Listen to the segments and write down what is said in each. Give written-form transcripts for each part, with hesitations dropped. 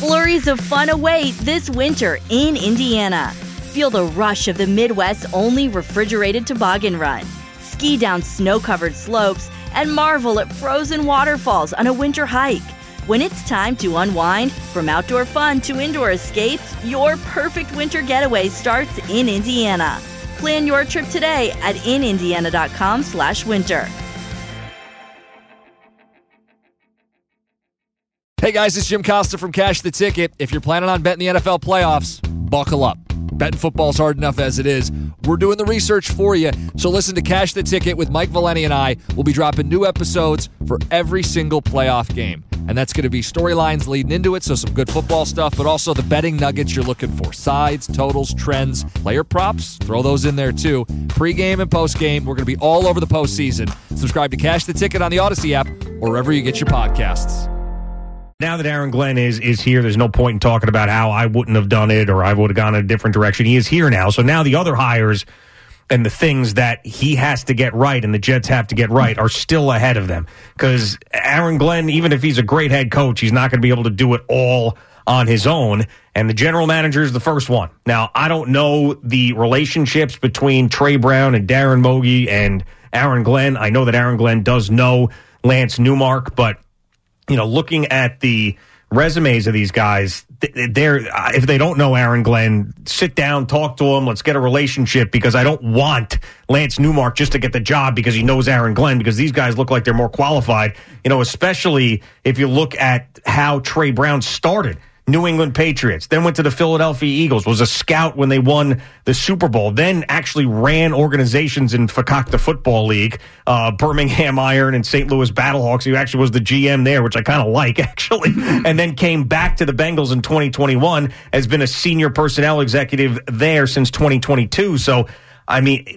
Flurries of fun await this winter in Indiana. Feel the rush of the Midwest's only refrigerated toboggan run. Ski down snow-covered slopes and marvel at frozen waterfalls on a winter hike. When it's time to unwind, from outdoor fun to indoor escapes, your perfect winter getaway starts in Indiana. Plan your trip today at inindiana.com/winter. Hey guys, it's Jim Costa from Cash the Ticket. If you're planning on betting the NFL playoffs, buckle up. Betting football's hard enough as it is. We're doing the research for you. So listen to Cash the Ticket with Mike Valeni and I. We'll be dropping new episodes for every single playoff game. And that's going to be storylines leading into it, so some good football stuff, but also the betting nuggets you're looking for. Sides, totals, trends, player props, throw those in there too. Pre-game and post-game, we're going to be all over the postseason. Subscribe to Cash the Ticket on the Odyssey app or wherever you get your podcasts. Now that Aaron Glenn is here, there's no point in talking about how I wouldn't have done it or I would have gone in a different direction. He is here now. So now the other hires and the things that he has to get right and the Jets have to get right are still ahead of them. Because Aaron Glenn, even if he's a great head coach, he's not going to be able to do it all on his own. And the general manager is the first one. Now, I don't know the relationships between Trey Brown and Darren Mogi and Aaron Glenn. I know that Aaron Glenn does know Lance Newmark, but you know, looking at the resumes of these guys, if they don't know Aaron Glenn, sit down, talk to him, let's get a relationship, because I don't want Lance Newmark just to get the job because he knows Aaron Glenn, because these guys look like they're more qualified, you know, especially if you look at how Trey Brown started. New England Patriots, then went to the Philadelphia Eagles, was a scout when they won the Super Bowl, then actually ran organizations in Fakakta Football League, Birmingham Iron and St. Louis Battlehawks. He actually was the GM there, which I kind of like, actually, and then came back to the Bengals in 2021, has been a senior personnel executive there since 2022. So, I mean,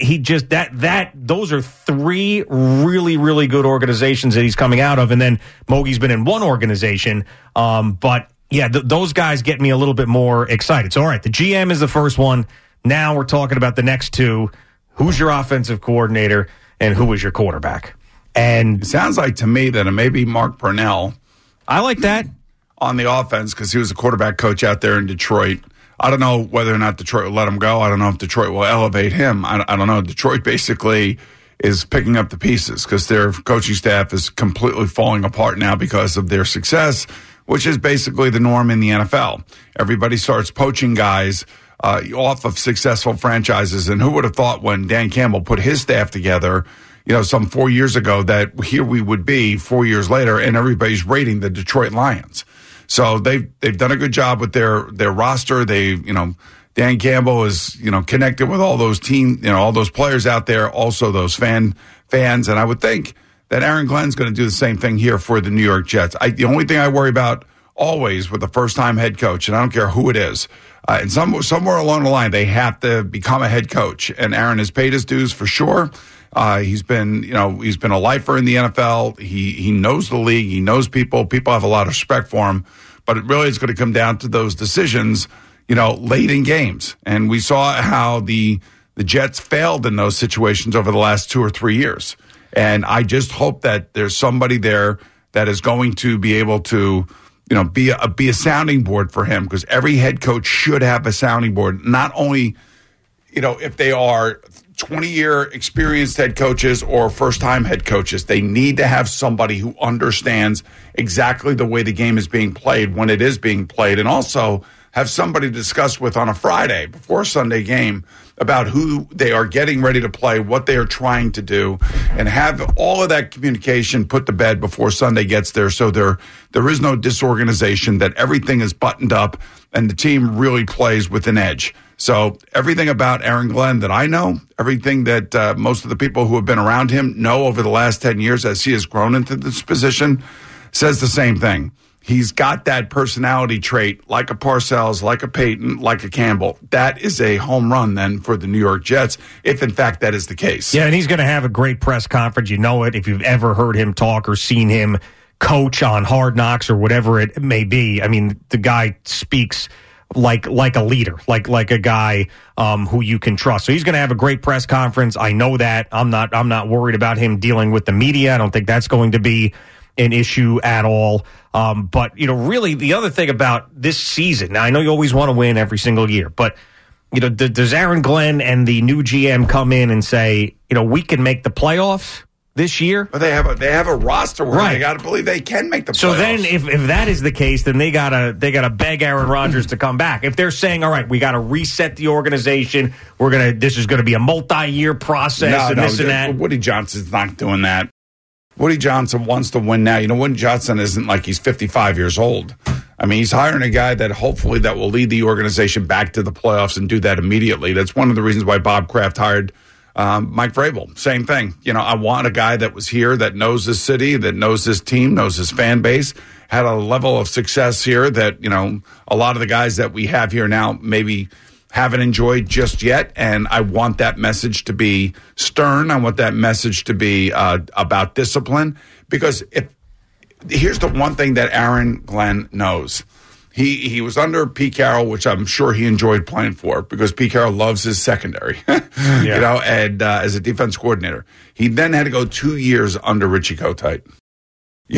those are three really, really good organizations that he's coming out of, and then Mogi's been in one organization, but yeah, those guys get me a little bit more excited. So, all right, the GM is the first one. Now we're talking about the next two. Who's your offensive coordinator and who is your quarterback? And it sounds like to me that it may be Mark Purnell. I like that. On the offense, because he was a quarterback coach out there in Detroit. I don't know whether or not Detroit will let him go. I don't know if Detroit will elevate him. I don't know. Detroit basically is picking up the pieces because their coaching staff is completely falling apart now because of their success, which is basically the norm in the NFL. Everybody starts poaching guys off of successful franchises. And who would have thought when Dan Campbell put his staff together, you know, some 4 years ago, that here we would be 4 years later and everybody's rating the Detroit Lions. So they've done a good job with their roster. Dan Campbell is, connected with all those all those players out there, also those fans. And I would think that Aaron Glenn's going to do the same thing here for the New York Jets. The only thing I worry about always with a first-time head coach, and I don't care who it is, and somewhere along the line, they have to become a head coach. And Aaron has paid his dues for sure. He's been a lifer in the NFL. He knows the league. He knows people. People have a lot of respect for him. But it really is going to come down to those decisions, late in games. And we saw how the Jets failed in those situations over the last 2 or 3 years. And I just hope that there's somebody there that is going to be able to, be a sounding board for him, because every head coach should have a sounding board. Not only, if they are 20-year experienced head coaches or first-time head coaches, they need to have somebody who understands exactly the way the game is being played when it is being played, and also have somebody to discuss with on a Friday before a Sunday game about who they are getting ready to play, what they are trying to do, and have all of that communication put to bed before Sunday gets there, so there is no disorganization, that everything is buttoned up and the team really plays with an edge. So everything about Aaron Glenn that I know, everything that most of the people who have been around him know over the last 10 years as he has grown into this position, says the same thing. He's got that personality trait, like a Parcells, like a Peyton, like a Campbell. That is a home run then for the New York Jets, if in fact that is the case. Yeah, and he's going to have a great press conference. You know it if you've ever heard him talk or seen him coach on Hard Knocks or whatever it may be. I mean, the guy speaks like a leader, like a guy who you can trust. So he's going to have a great press conference. I know that. I'm not worried about him dealing with the media. I don't think that's going to be an issue at all. But, really the other thing about this season, now I know you always want to win every single year, but, does Aaron Glenn and the new GM come in and say, we can make the playoffs this year? But they have a roster where they got to believe they can make the playoffs. So then if that is the case, then they gotta beg Aaron Rodgers to come back. If they're saying, all right, we got to reset the organization, this is going to be a multi-year process and that. Woody Johnson's not doing that. Woody Johnson wants to win now. Woody Johnson isn't like he's 55 years old. I mean, he's hiring a guy that hopefully that will lead the organization back to the playoffs and do that immediately. That's one of the reasons why Bob Kraft hired Mike Vrabel. Same thing. I want a guy that was here, that knows this city, that knows this team, knows his fan base, had a level of success here that, a lot of the guys that we have here now maybe haven't enjoyed just yet. And I want that message to be stern. I want that message to be about discipline. Because here's the one thing that Aaron Glenn knows. He was under Pete Carroll, which I'm sure he enjoyed playing for because Pete Carroll loves his secondary, and as a defense coordinator. He then had to go 2 years under Richie Kotite. He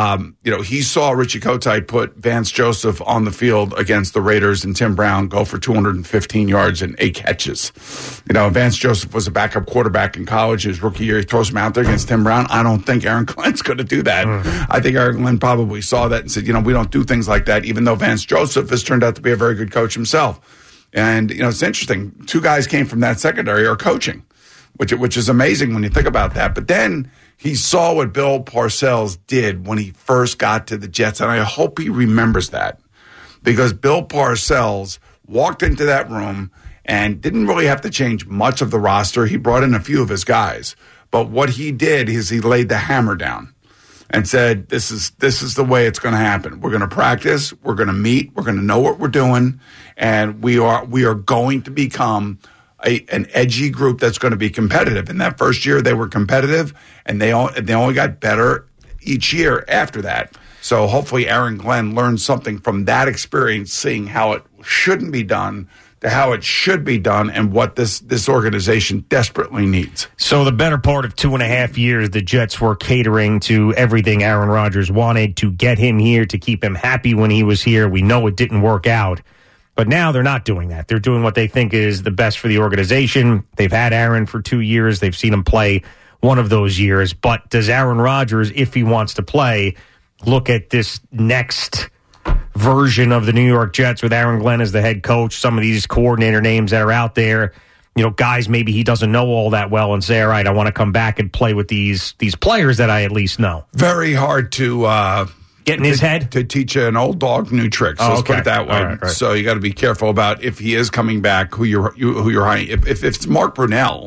saw Richie Kotite put Vance Joseph on the field against the Raiders and Tim Brown go for 215 yards and 8 catches. Vance Joseph was a backup quarterback in college. His rookie year, he throws him out there against Tim Brown. I don't think Aaron Glenn's going to do that. I think Aaron Glenn probably saw that and said, we don't do things like that, even though Vance Joseph has turned out to be a very good coach himself. And, it's interesting. 2 guys came from that secondary are coaching, which is amazing when you think about that. But then he saw what Bill Parcells did when he first got to the Jets, and I hope he remembers that because Bill Parcells walked into that room and didn't really have to change much of the roster. He brought in a few of his guys, but what he did is he laid the hammer down and said, this is the way it's going to happen. We're going to practice, we're going to meet, we're going to know what we're doing, and we are going to become an edgy group that's going to be competitive. In that first year, they were competitive, and they only got better each year after that. So hopefully Aaron Glenn learned something from that experience, seeing how it shouldn't be done to how it should be done and what this organization desperately needs. So the better part of 2.5 years, the Jets were catering to everything Aaron Rodgers wanted to get him here, to keep him happy when he was here. We know it didn't work out. But now they're not doing that. They're doing what they think is the best for the organization. They've had Aaron for 2 years. They've seen him play one of those years. But does Aaron Rodgers, if he wants to play, look at this next version of the New York Jets with Aaron Glenn as the head coach, some of these coordinator names that are out there, guys maybe he doesn't know all that well, and say, all right, I want to come back and play with these players that I at least know? Very hard to get in his head to teach an old dog new tricks. Let's put it that way. Right. So you got to be careful about if he is coming back, who you're hiring. If it's Mark Brunell,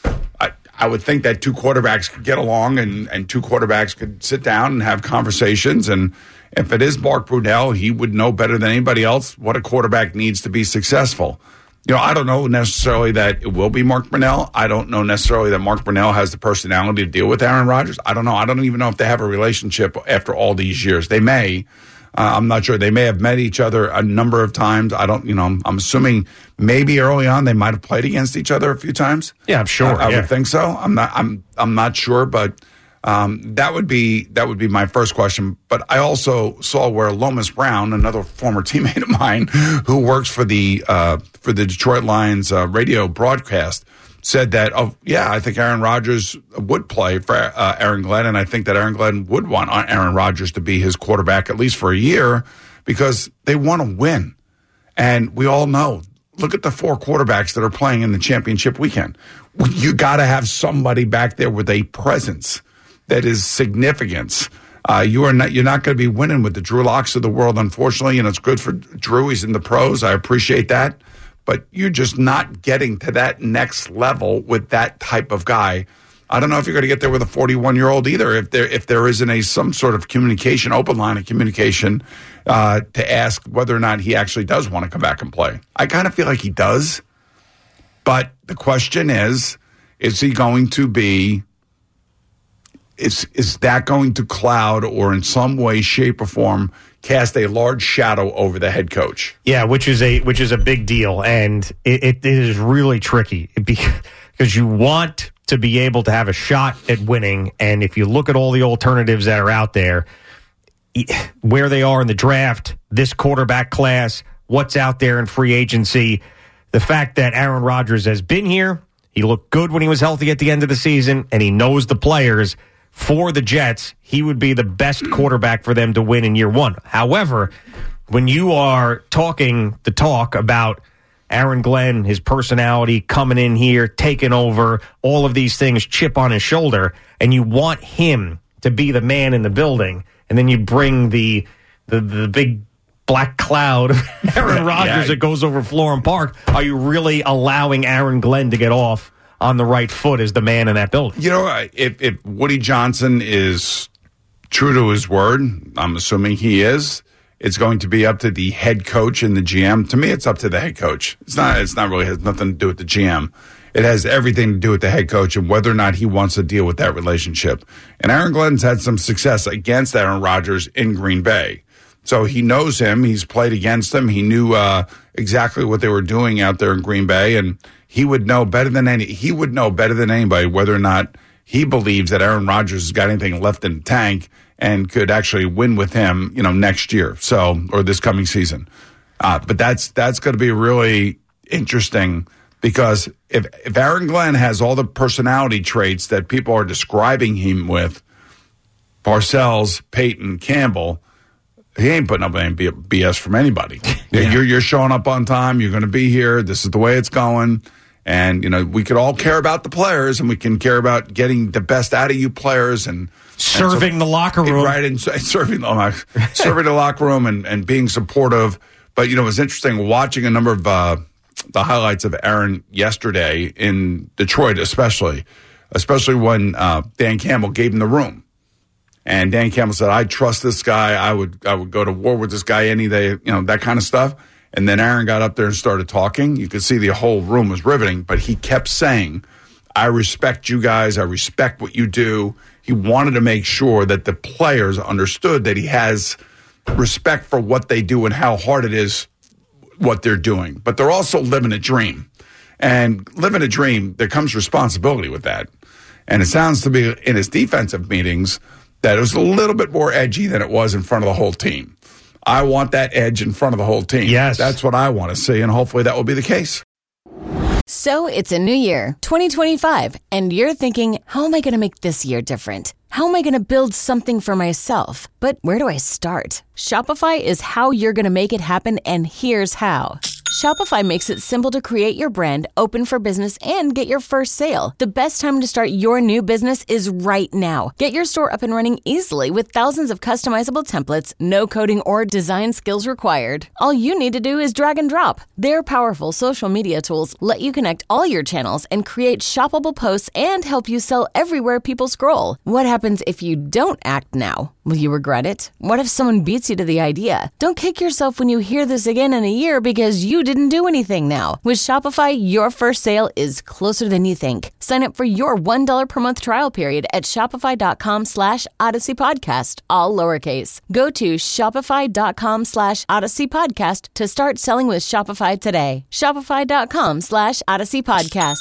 I would think that 2 quarterbacks could get along and 2 quarterbacks could sit down and have conversations. And if it is Mark Brunell, he would know better than anybody else what a quarterback needs to be successful. I don't know necessarily that it will be Mark Brunell. I don't know necessarily that Mark Brunell has the personality to deal with Aaron Rodgers. I don't know. I don't even know if they have a relationship after all these years. They may. I'm not sure. They may have met each other a number of times. I don't, I'm assuming maybe early on they might have played against each other a few times. Yeah, I'm sure. I would think so. I'm not sure, but that would be my first question. But I also saw where Lomas Brown, another former teammate of mine who works for the Detroit Lions radio broadcast, said that, I think Aaron Rodgers would play for Aaron Glenn, and I think that Aaron Glenn would want Aaron Rodgers to be his quarterback at least for a year because they want to win. And we all know, look at the 4 quarterbacks that are playing in the championship weekend. You got to have somebody back there with a presence that is significance. You're not going to be winning with the Drew Locks of the world, unfortunately, and it's good for Drew. He's in the pros. I appreciate that. But you're just not getting to that next level with that type of guy. I don't know if you're going to get there with a 41-year-old either. If there isn't some sort of communication, open line of communication to ask whether or not he actually does want to come back and play. I kind of feel like he does. But the question is he going to be? Is that going to cloud or in some way, shape, or form cast a large shadow over the head coach? Yeah, which is a big deal, and it is really tricky because you want to be able to have a shot at winning. And if you look at all the alternatives that are out there, where they are in the draft, this quarterback class, what's out there in free agency, the fact that Aaron Rodgers has been here, he looked good when he was healthy at the end of the season, and he knows the players. For the Jets, he would be the best quarterback for them to win in year one. However, when you are talking the talk about Aaron Glenn, his personality coming in here, taking over, all of these things, chip on his shoulder, and you want him to be the man in the building, and then you bring the big black cloud of Aaron Rodgers that goes over Florham Park, are you really allowing Aaron Glenn to get off on the right foot as the man in that building? You know, if Woody Johnson is true to his word, I'm assuming he is, it's going to be up to the head coach and the GM. To me, it's up to the head coach. It's not really has nothing to do with the GM. It has everything to do with the head coach and whether or not he wants to deal with that relationship. And Aaron Glenn's had some success against Aaron Rodgers in Green Bay. So he knows him. He's played against him. He knew exactly what they were doing out there in Green Bay, and he would know better than anybody whether or not he believes that Aaron Rodgers has got anything left in the tank and could actually win with him, next year, or this coming season. But that's going to be really interesting because if Aaron Glenn has all the personality traits that people are describing him with, Parcells, Peyton, Campbell, he ain't putting up any BS from anybody. Yeah. You're showing up on time. You're going to be here. This is the way it's going. And, we could all care about the players, and we can care about getting the best out of you players and serving the locker room. Right, and serving the locker room and being supportive. But, it was interesting watching a number of the highlights of Aaron yesterday in Detroit, especially when Dan Campbell gave him the room. And Dan Campbell said, I trust this guy. I would go to war with this guy any day, that kind of stuff. And then Aaron got up there and started talking. You could see the whole room was riveting, but he kept saying, I respect you guys. I respect what you do. He wanted to make sure that the players understood that he has respect for what they do and how hard it is what they're doing. But they're also living a dream. And living a dream, there comes responsibility with that. And it sounds to me in his defensive meetings that it was a little bit more edgy than it was in front of the whole team. I want that edge in front of the whole team. Yes. That's what I want to see, and hopefully that will be the case. So it's a new year, 2025, and you're thinking, how am I going to make this year different? How am I going to build something for myself? But where do I start? Shopify is how you're going to make it happen, and here's how. Shopify makes it simple to create your brand, open for business, and get your first sale. The best time to start your new business is right now. Get your store up and running easily with thousands of customizable templates, no coding or design skills required. All you need to do is drag and drop. Their powerful social media tools let you connect all your channels and create shoppable posts and help you sell everywhere people scroll. What happens if you don't act now? Will you regret it? What if someone beats you to the idea? Don't kick yourself when you hear this again in a year because you didn't do anything now. With Shopify, your first sale is closer than you think. Sign up for your $1 per month trial period at shopify.com/Odyssey Podcast, all lowercase. Go to shopify.com/Odyssey Podcast to start selling with Shopify today. Shopify.com/Odyssey Podcast.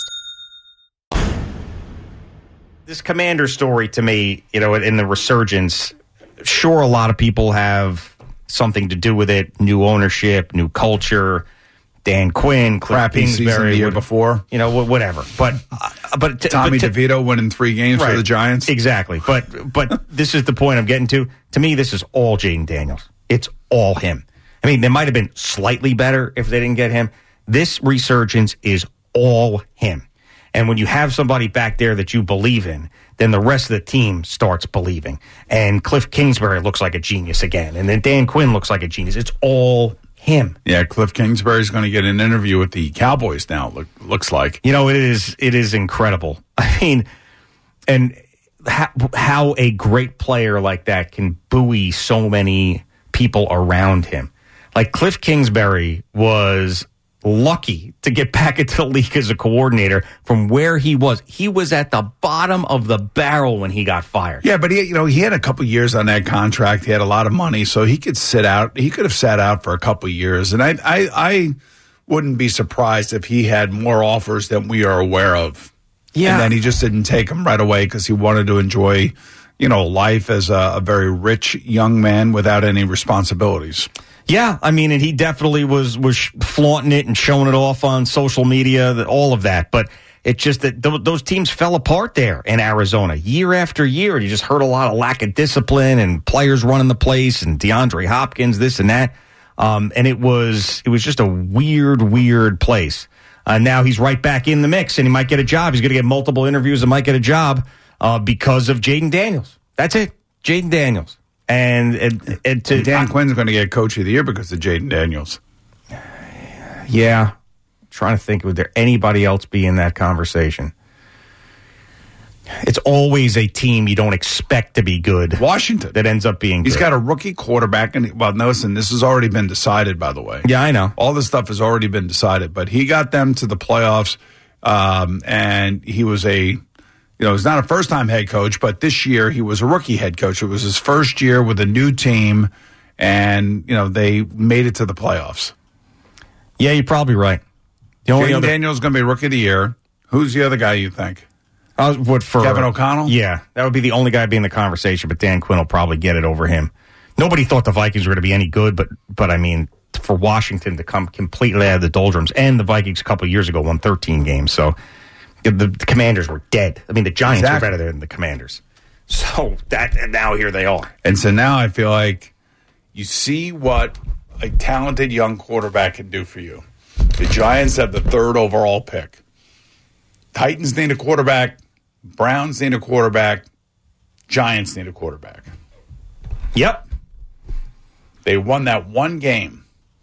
This Commander story to me, in the resurgence, sure, a lot of people have something to do with it. New ownership, new culture, Dan Quinn, Cliff Kingsbury the year before, whatever. But Tommy DeVito winning 3 games for the Giants, exactly. But this is the point I'm getting to. To me, this is all Jaden Daniels. It's all him. I mean, they might have been slightly better if they didn't get him. This resurgence is all him. And when you have somebody back there that you believe in, then the rest of the team starts believing. And Cliff Kingsbury looks like a genius again. And then Dan Quinn looks like a genius. It's all him. Yeah, Cliff Kingsbury's going to get an interview with the Cowboys now, looks like. It is incredible. I mean, and how a great player like that can buoy so many people around him. Like Cliff Kingsbury was lucky to get back into the league as a coordinator from where he was. He was at the bottom of the barrel when he got fired. Yeah, but he had a couple years on that contract. He had a lot of money, so he could sit out. He could have sat out for a couple years, and I wouldn't be surprised if he had more offers than we are aware of. Yeah. And then he just didn't take them right away because he wanted to enjoy, life as a very rich young man without any responsibilities. Yeah, I mean, and he definitely was flaunting it and showing it off on social media, all of that. But it's just that those teams fell apart there in Arizona year after year. You just heard a lot of lack of discipline and players running the place and DeAndre Hopkins, this and that. And it was just a weird place. Now he's right back in the mix, and he might get a job. He's going to get multiple interviews and might get a job because of Jaden Daniels. That's it, Jaden Daniels. And Dan Quinn's going to get Coach of the Year because of Jaden Daniels. Yeah. Trying to think, would there anybody else be in that conversation? It's always a team you don't expect to be good. Washington. That ends up being good. He's got a rookie quarterback. And, listen, this has already been decided, by the way. Yeah, I know. All this stuff has already been decided. But he got them to the playoffs, and he was he's not a first-time head coach, but this year he was a rookie head coach. It was his first year with a new team, and, they made it to the playoffs. Yeah, you're probably right. Jaden Daniels is going to be Rookie of the Year. Who's the other guy you think? Kevin O'Connell? Yeah, that would be the only guy be in the conversation, but Dan Quinn will probably get it over him. Nobody thought the Vikings were going to be any good, but I mean, for Washington to come completely out of the doldrums, and the Vikings a couple of years ago won 13 games, so the Commanders were dead. I mean, the Giants were better than the Commanders. So and now here they are. And so now I feel like you see what a talented young quarterback can do for you. The Giants have the 3rd overall pick. Titans need a quarterback. Browns need a quarterback. Giants need a quarterback. Yep. They won that one game.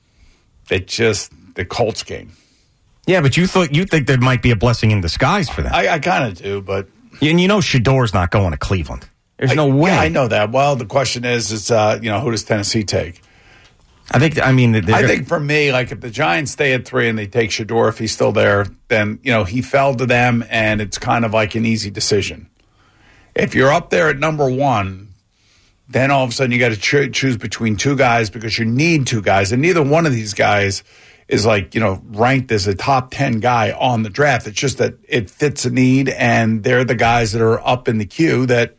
The Colts game. Yeah, but you think there might be a blessing in disguise for that. I kind of do, but... And Shador's not going to Cleveland. There's no way. Yeah, I know that. Well, the question is who does Tennessee take? I think for me, if the Giants stay at 3 and they take Shador, if he's still there, then, he fell to them and it's kind of like an easy decision. If you're up there at number 1, then all of a sudden you got to choose between 2 guys because you need 2 guys. And neither one of these guys is ranked as a top 10 guy on the draft. It's just that it fits a need and they're the guys that are up in the queue that,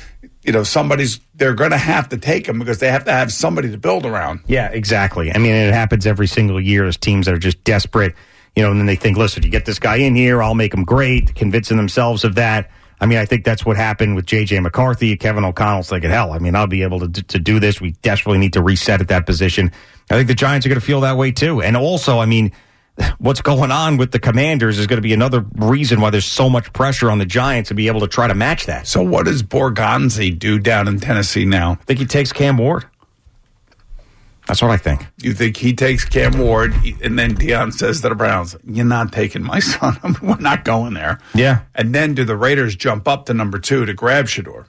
they're going to have to take them because they have to have somebody to build around. Yeah, exactly. I mean, it happens every single year. There's teams that are just desperate, and then they think, listen, you get this guy in here, I'll make him great, convincing themselves of that. I mean, I think that's what happened with J.J. McCarthy. Kevin O'Connell's thinking, hell, I mean, I'll be able to do this. We desperately need to reset at that position. I think the Giants are going to feel that way, too. And also, I mean, what's going on with the Commanders is going to be another reason why there's so much pressure on the Giants to be able to try to match that. So what does Borgonzi do down in Tennessee now? I think he takes Cam Ward. That's what I think. You think he takes Cam Ward, and then Deion says to the Browns, you're not taking my son. We're not going there. Yeah. And then do the Raiders jump up to number 2 to grab Shador?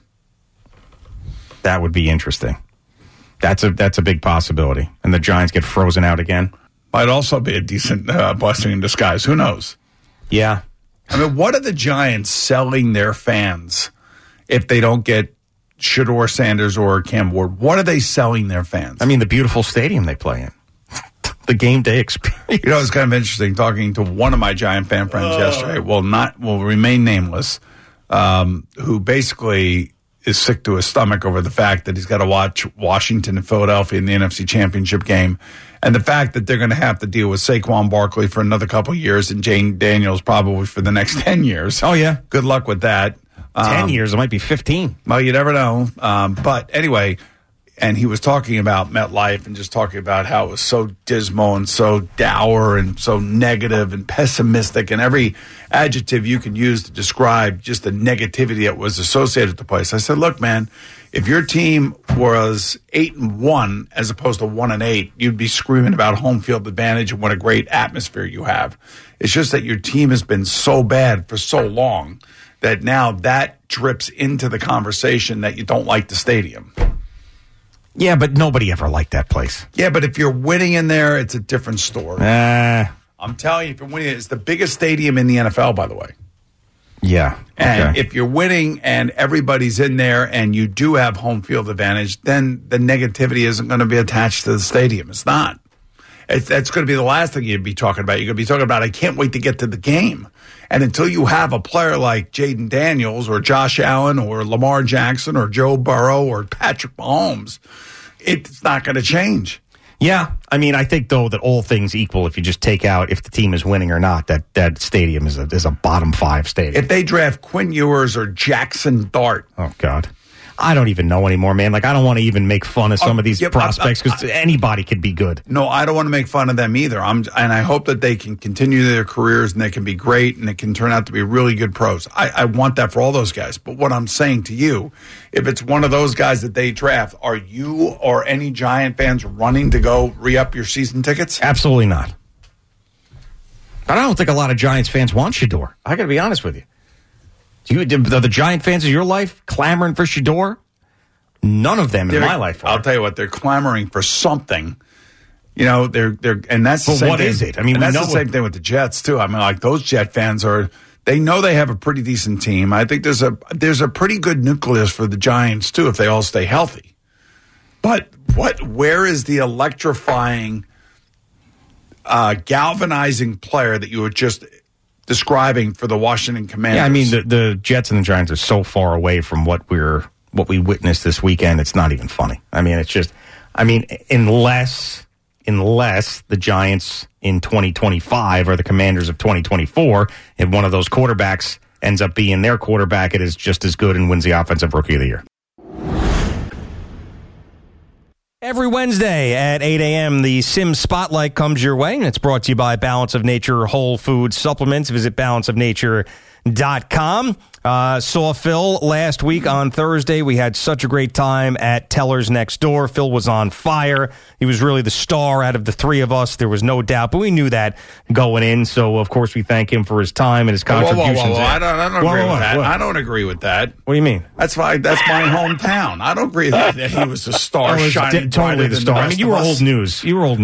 That would be interesting. That's a big possibility. And the Giants get frozen out again. Might also be a decent blessing in disguise. Who knows? Yeah. I mean, what are the Giants selling their fans if they don't get Shador Sanders or Cam Ward? What are they selling their fans? I mean, the beautiful stadium they play in. The game day experience. It's kind of interesting talking to one of my Giant fan friends yesterday. Will remain nameless. Who basically is sick to his stomach over the fact that he's got to watch Washington and Philadelphia in the NFC Championship game. And the fact that they're going to have to deal with Saquon Barkley for another couple of years and Jaden Daniels probably for the next 10 years. Oh, yeah. Good luck with that. 10 years, it might be 15. Well, you never know. But anyway, and he was talking about MetLife and just talking about how it was so dismal and so dour and so negative and pessimistic and every adjective you can use to describe just the negativity that was associated with the place. I said, look, man, if your team was 8-1 as opposed to 1-8, you'd be screaming about home field advantage and what a great atmosphere you have. It's just that your team has been so bad for so long that now that drips into the conversation that you don't like the stadium. Yeah, but nobody ever liked that place. Yeah, but if you're winning in there, it's a different story. I'm telling you, if you're winning, it's the biggest stadium in the NFL, by the way. Yeah. And if you're winning and everybody's in there and you do have home field advantage, then the negativity isn't going to be attached to the stadium. It's not. That's going to be the last thing you'd be talking about. You're going to be talking about, I can't wait to get to the game. And until you have a player like Jaden Daniels or Josh Allen or Lamar Jackson or Joe Burrow or Patrick Mahomes, it's not going to change. Yeah, I mean, I think, though, that all things equal, if you just take out if the team is winning or not, that stadium is a bottom 5 stadium. If they draft Quinn Ewers or Jackson Dart. Oh, God. I don't even know anymore, man. Like, I don't want to even make fun of some of these prospects because anybody could be good. No, I don't want to make fun of them either. And I hope that they can continue their careers and they can be great and they can turn out to be really good pros. I want that for all those guys. But what I'm saying to you, if it's one of those guys that they draft, are you or any Giant fans running to go re-up your season tickets? Absolutely not. But I don't think a lot of Giants fans want Shedeur. I got to be honest with you. Are the Giant fans of your life clamoring for Shedeur? None of them in my life are. I'll tell you what, they're clamoring for something. You know, they're and that's the but same what thing. is it? I mean, that's the same thing with the Jets too. I mean, like those Jet fans they know they have a pretty decent team. I think there's a pretty good nucleus for the Giants too if they all stay healthy. But where is the electrifying, galvanizing player that you were just describing for the Washington Commanders? Yeah, I mean the Jets and the Giants are so far away from what we witnessed this weekend. It's not even funny. I mean, it's just, unless the Giants in 2025 are the Commanders of 2024, if one of those quarterbacks ends up being their quarterback, it is just as good and wins the Offensive Rookie of the Year. Every Wednesday at 8 a.m., the Sim Spotlight comes your way, and it's brought to you by Balance of Nature Whole Food Supplements. Visit balanceofnature.com. Saw Phil last week on Thursday. We had such a great time at Teller's Next Door. Phil was on fire. He was really the star out of the three of us. There was no doubt, but we knew that going in. So, of course, we thank him for his time and his contributions. Whoa. I don't agree with that. I don't agree with that. What do you mean? That's my hometown. I don't agree that he was a star. Shining totally the star. I mean, you were old news. Phil was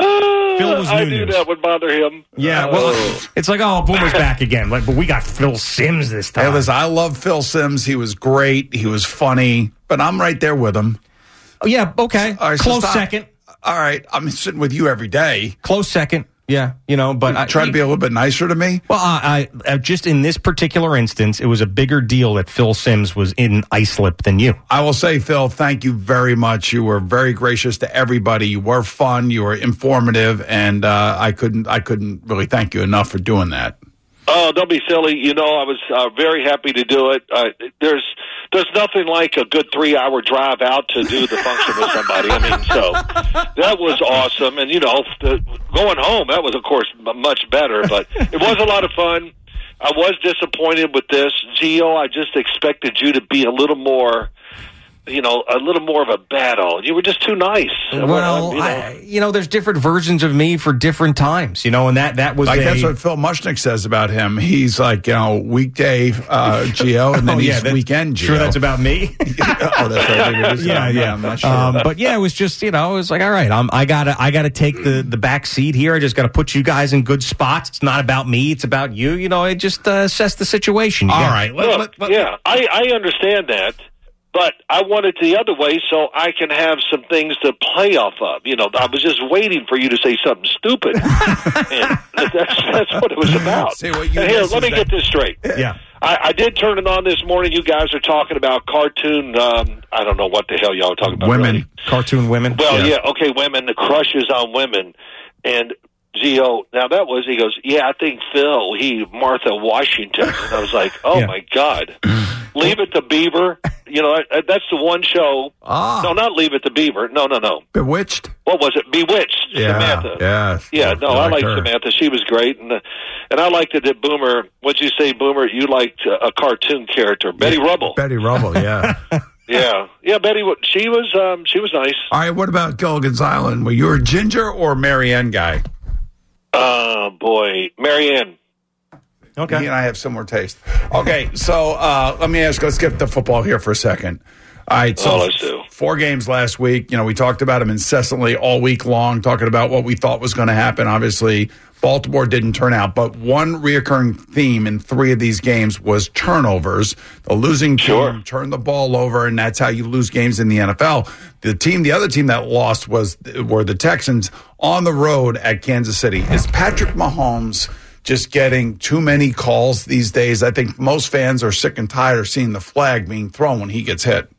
I new knew news. that would bother him. Yeah, well, it's like, Boomer's back again. But we got Phil Simms this time. Hey, listen, I love Phil Simms. He was great. He was funny. But I'm right there with him. Oh, yeah, okay. Right, close second. All right, I'm sitting with you every day. Close second. Yeah, but try to be a little bit nicer to me. Well, I just in this particular instance, it was a bigger deal that Phil Simms was in Islip than you. I will say, Phil, thank you very much. You were very gracious to everybody. You were fun. You were informative, and I couldn't really thank you enough for doing that. Oh, don't be silly. I was very happy to do it. There's nothing like a good 3-hour drive out to do the function with somebody. So that was awesome. And, going home, that was, of course, much better. But it was a lot of fun. I was disappointed with this. Gio, I just expected you to be a little more of a battle. You were just too nice. Well, there's different versions of me for different times, and that was that's what Phil Mushnick says about him. He's like, weekday Gio, and then he's weekend Gio. Sure, that's about me. That's right. It is. Yeah. I'm not sure. But yeah, it was just, it was like, all right, I gotta take the back seat here. I just got to put you guys in good spots. It's not about me. It's about you. I just assess the situation. All right. I understand that. But I want it the other way so I can have some things to play off of. I was just waiting for you to say something stupid. And that's what it was about. Let me get this straight. Yeah. I did turn it on this morning. You guys are talking about cartoon, I don't know what the hell y'all are talking about. Women. Really. Cartoon women? Well, yeah, okay, women, the crushes on women. And Gio, now he goes, I think Phil, Martha Washington. And I was like, my God. Leave It to Beaver. That's the one show. No, not Leave It to Beaver. No. Bewitched? What was it? Bewitched. Yeah, Samantha. Yes. Yeah, no, I liked Samantha. She was great. And I liked it that Boomer, what'd you say, Boomer? You liked a cartoon character. Betty Rubble. Betty Rubble, yeah. Yeah, Betty, she was nice. All right, what about Gilligan's Island? Were you a Ginger or Marianne guy? Oh, boy. Marianne. Okay. He and I have similar taste. Okay, so let me ask, let's get the football here for a second. All right, so let's do 4 games last week. We talked about them incessantly all week long, talking about what we thought was going to happen. Obviously, Baltimore didn't turn out, but one reoccurring theme in 3 of these games was turnovers. The losing team turned the ball over, and that's how you lose games in the NFL. The other team that lost were the Texans on the road at Kansas City. Is Patrick Mahomes just getting too many calls these days? I think most fans are sick and tired of seeing the flag being thrown when he gets hit.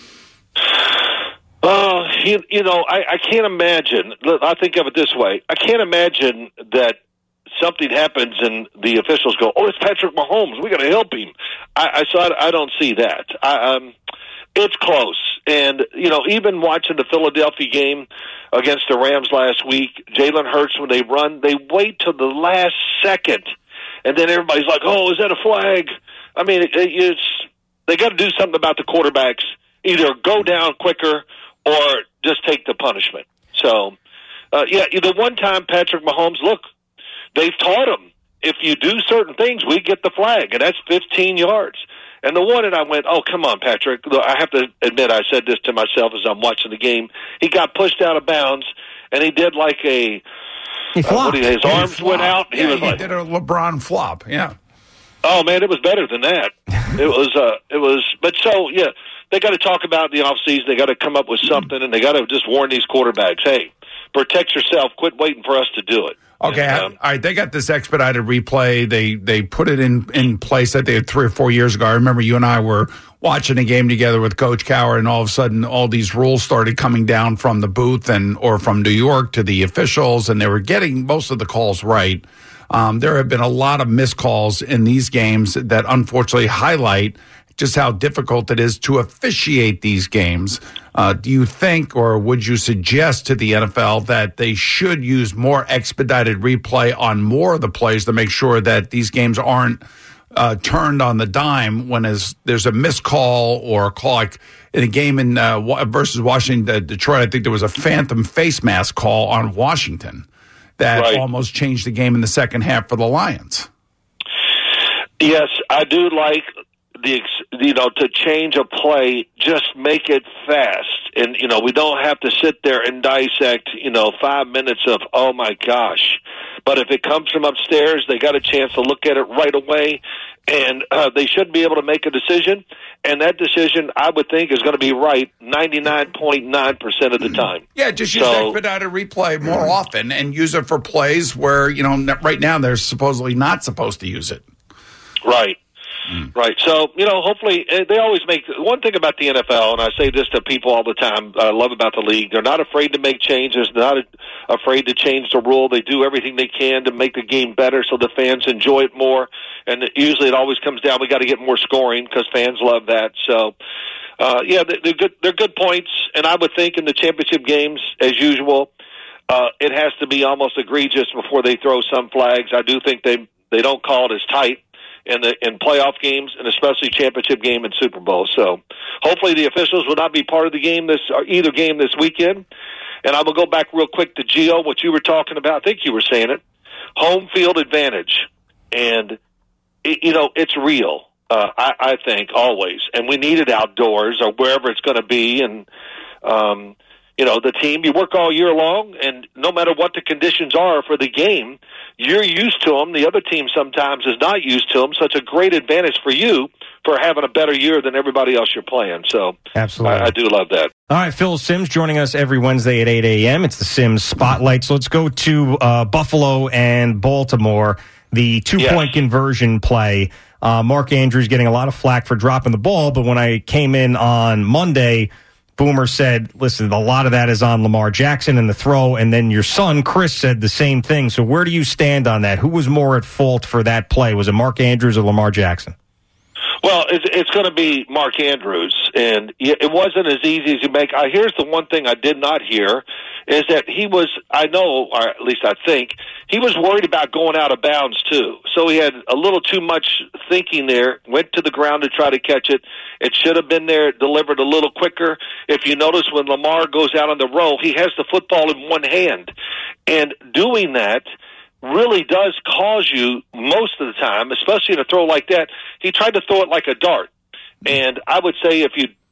I can't imagine. I think of it this way. I can't imagine that something happens and the officials go, "Oh, it's Patrick Mahomes. We got to help him." I don't see that. It's close. And, even watching the Philadelphia game against the Rams last week, Jalen Hurts, when they run, they wait till the last second. And then everybody's like, "Oh, is that a flag?" I mean, they got to do something about the quarterbacks. Either go down quicker or just take the punishment. So, the one time Patrick Mahomes, look, they've taught him, if you do certain things, we get the flag, and that's 15 yards. And the one that I went, "Oh, come on, Patrick." I have to admit, I said this to myself as I'm watching the game. He got pushed out of bounds, and he did like he flopped. His arms went out. He did a LeBron flop, yeah. Oh, man, it was better than that. But they got to talk about the offseason. They got to come up with something, and they got to just warn these quarterbacks, hey, protect yourself. Quit waiting for us to do it. Okay, all right. They got this expedited replay. They put it in place that they had 3 or 4 years ago. I remember you and I were watching a game together with Coach Cowher, and all of a sudden, all these rules started coming down from the booth or from New York to the officials, and they were getting most of the calls right. There have been a lot of missed calls in these games that unfortunately highlight just how difficult it is to officiate these games. Do you think, or would you suggest to the NFL that they should use more expedited replay on more of the plays to make sure that these games aren't turned on the dime when there's a missed call or a call like in a game in versus Washington, Detroit? I think there was a phantom face mask call on Washington that almost changed the game in the second half for the Lions. Yes, I do like to change a play, just make it fast. And, we don't have to sit there and dissect, 5 minutes of, oh my gosh. But if it comes from upstairs, they got a chance to look at it right away, and they should be able to make a decision. And that decision, I would think, is going to be right 99.9% of the time. Yeah, just use expedited replay more often and use it for plays where, right now they're supposedly not supposed to use it. Right. Right. So, hopefully they always make one thing about the NFL, and I say this to people all the time, I love about the league. They're not afraid to make changes, not afraid to change the rule. They do everything they can to make the game better so the fans enjoy it more. And usually it always comes down, we got to get more scoring because fans love that. So, they're good points. And I would think in the championship games, as usual, it has to be almost egregious before they throw some flags. I do think they don't call it as tight in playoff games, and especially championship game and Super Bowl. So hopefully the officials will not be part of the game either game this weekend. And I will go back real quick to Gio, what you were talking about. I think you were saying it. Home field advantage. And, it's real, I think, always. And we need it outdoors or wherever it's going to be. And, the team, you work all year long, and no matter what the conditions are for the game, you're used to them. The other team sometimes is not used to them, so it's a great advantage for you for having a better year than everybody else you're playing. So absolutely, I do love that. All right, Phil Simms joining us every Wednesday at 8 a.m. It's the Simms Spotlight. So let's go to Buffalo and Baltimore, the two-point conversion play. Mark Andrews getting a lot of flack for dropping the ball, but when I came in on Monday, Boomer said, listen, a lot of that is on Lamar Jackson and the throw, and then your son, Chris, said the same thing. So where do you stand on that? Who was more at fault for that play? Was it Mark Andrews or Lamar Jackson? Well, it's going to be Mark Andrews, and it wasn't as easy as you make. Here's the one thing I did not hear is that he was, I know, or at least I think, he was worried about going out of bounds too. So he had a little too much thinking there, went to the ground to try to catch it. It should have been there, delivered a little quicker. If you notice when Lamar goes out on the roll, he has the football in one hand. And doing that really does cause you most of the time, especially in a throw like that. He tried to throw it like a dart. And I would say if you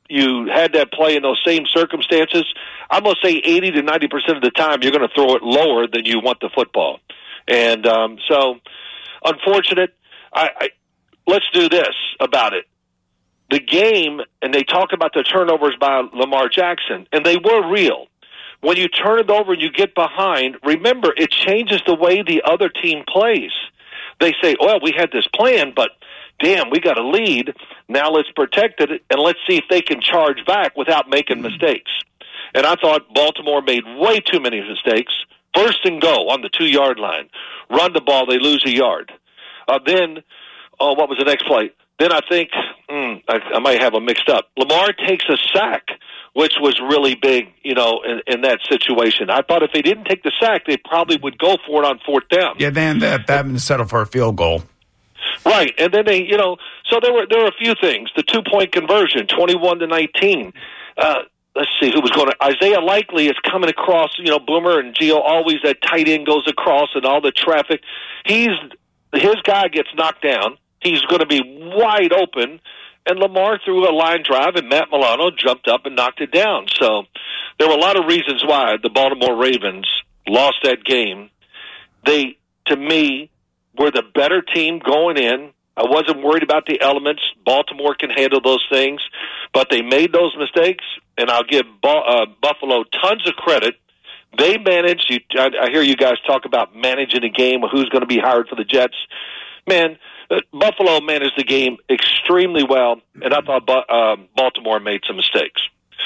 you had that play in those same circumstances, I'm going to say 80 to 90% of the time you're going to throw it lower than you want the football. And so, unfortunate. Let's do this about it. The game, and they talk about the turnovers by Lamar Jackson, and they were real. When you turn it over and you get behind, remember, it changes the way the other team plays. They say, well, we had this plan, but damn, we got a lead. Now let's protect it, and let's see if they can charge back without making mistakes. And I thought Baltimore made way too many mistakes. First and go on the 2-yard line. Run the ball, they lose a yard. Then, what was the next play? Then I think, I might have them mixed up. Lamar takes a sack, which was really big, in that situation. I thought if they didn't take the sack, they probably would go for it on fourth down. Yeah, then that settle for a field goal. Right, and then they, so there were a few things. The 2-point conversion, 21-19. Let's see who was going to. Isaiah Likely is coming across. Boomer and Gio always that tight end goes across and all the traffic. His guy gets knocked down. He's going to be wide open, and Lamar threw a line drive, and Matt Milano jumped up and knocked it down. So there were a lot of reasons why the Baltimore Ravens lost that game. They, to me, were the better team going in. I wasn't worried about the elements. Baltimore can handle those things, but they made those mistakes, and I'll give Buffalo tons of credit. They managed. I hear you guys talk about managing a game, who's going to be hired for the Jets. Man, Buffalo managed the game extremely well, and I thought Baltimore made some mistakes.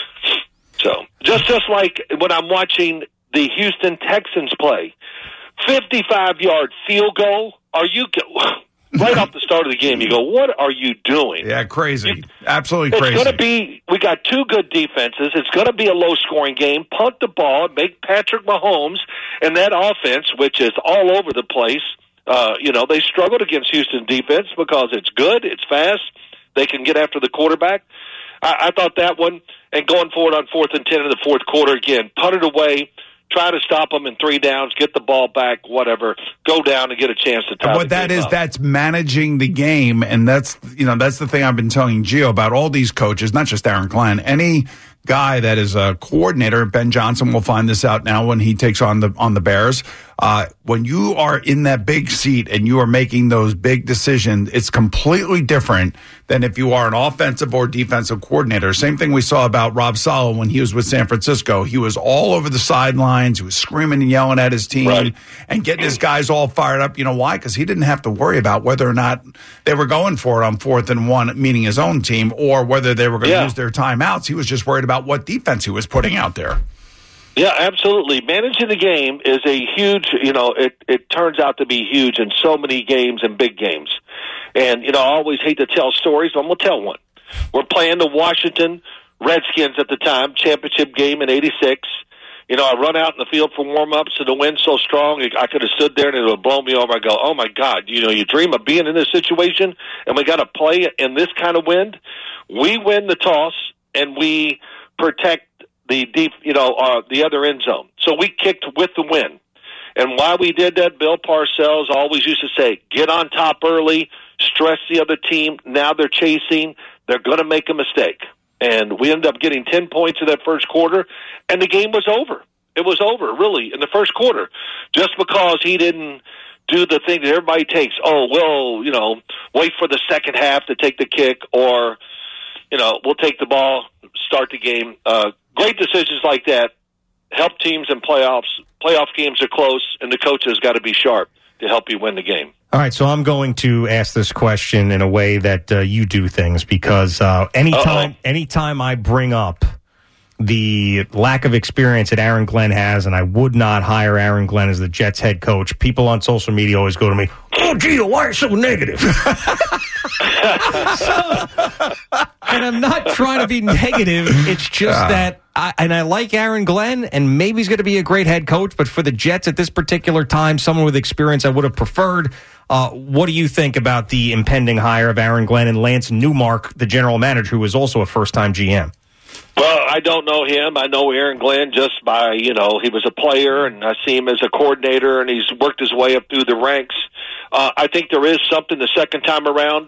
So just like when I'm watching the Houston Texans play, 55-yard field goal. Are you right off the start of the game? You go, what are you doing? Yeah, crazy, absolutely crazy. It's going to be. We got two good defenses. It's going to be a low-scoring game. Punt the ball, make Patrick Mahomes and that offense, which is all over the place. They struggled against Houston defense because it's good, it's fast, they can get after the quarterback. I thought that one, and going forward on 4th and 10 in the fourth quarter again, punt it away, try to stop them in 3 downs, get the ball back, whatever, go down and get a chance to tie what the game up. That's managing the game, and that's the thing I've been telling Gio about all these coaches, not just Aaron Glenn, any guy that is a coordinator. Ben Johnson will find this out now when he takes on the Bears. When you are in that big seat and you are making those big decisions, it's completely different than if you are an offensive or defensive coordinator. Same thing we saw about Rob Saleh when he was with San Francisco. He was all over the sidelines. He was screaming and yelling at his team and getting his guys all fired up. You know why? Because he didn't have to worry about whether or not they were going for it on 4th and 1, meaning his own team, or whether they were going to use their timeouts. He was just worried about what defense he was putting out there. Yeah, absolutely. Managing the game is a huge, it turns out to be huge in so many games and big games. And, I always hate to tell stories, but I'm going to tell one. We're playing the Washington Redskins at the time, championship game in 86. I run out in the field for warm-ups, and the wind's so strong, I could have stood there and it would have blown me over. I go, oh, my God, you dream of being in this situation, and we got to play in this kind of wind. We win the toss, and we protect the deep, the other end zone. So we kicked with the wind. And why we did that, Bill Parcells always used to say, get on top early, stress the other team. Now they're chasing. They're going to make a mistake. And we ended up getting 10 points in that first quarter, and the game was over. It was over, really, in the first quarter, just because he didn't do the thing that everybody takes. Oh, we'll, wait for the second half to take the kick, or, we'll take the ball, start the game. Great decisions like that help teams in playoffs. Playoff games are close, and the coach has got to be sharp to help you win the game. All right, so I'm going to ask this question in a way that you do things, because anytime I bring up the lack of experience that Aaron Glenn has, and I would not hire Aaron Glenn as the Jets head coach, people on social media always go to me, oh, Gio, why are you so negative? And I'm not trying to be negative. It's just that I like Aaron Glenn, and maybe he's going to be a great head coach, but for the Jets at this particular time, someone with experience I would have preferred. What do you think about the impending hire of Aaron Glenn and Lance Newmark, the general manager, who is also a first-time GM? Well, I don't know him. I know Aaron Glenn just by, he was a player, and I see him as a coordinator, and he's worked his way up through the ranks. I think there is something the second time around.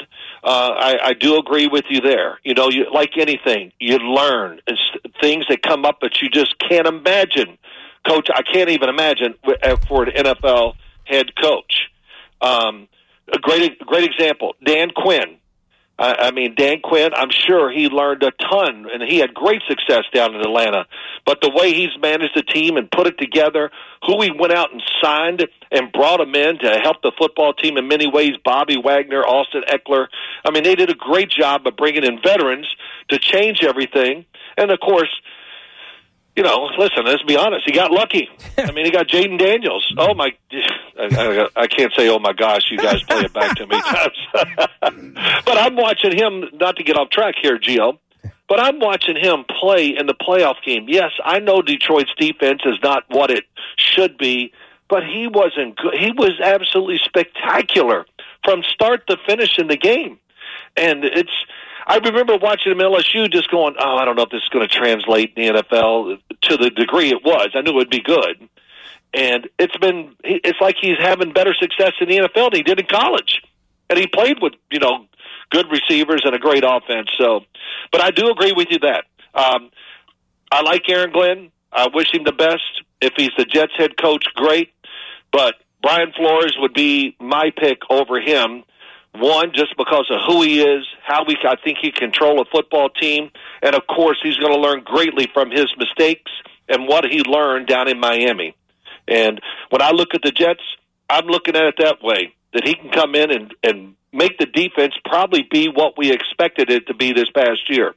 I do agree with you there. Like anything, you learn things that come up that you just can't imagine. Coach, I can't even imagine for an NFL head coach. A great example, Dan Quinn. Dan Quinn, I'm sure he learned a ton, and he had great success down in Atlanta. But the way he's managed the team and put it together, who he went out and signed and brought him in to help the football team in many ways, Bobby Wagner, Austin Eckler. They did a great job of bringing in veterans to change everything. And, of course, listen, let's be honest. He got lucky. He got Jaden Daniels. Oh, my. I can't say, oh, my gosh, you guys play it back to me. But I'm watching him, not to get off track here, Gio, but I'm watching him play in the playoff game. Yes, I know Detroit's defense is not what it should be, but he wasn't good. He was absolutely spectacular from start to finish in the game. And I remember watching him at LSU just going, I don't know if this is going to translate in the NFL to the degree it was. I knew it would be good. And it's like he's having better success in the NFL than he did in college. And he played with, good receivers and a great offense. So, but I do agree with you that. I like Aaron Glenn. I wish him the best. If he's the Jets head coach, great. But Brian Flores would be my pick over him. One, just because of who he is, I think he can control a football team, and of course he's going to learn greatly from his mistakes and what he learned down in Miami. And when I look at the Jets, I'm looking at it that way, that he can come in and make the defense probably be what we expected it to be this past year.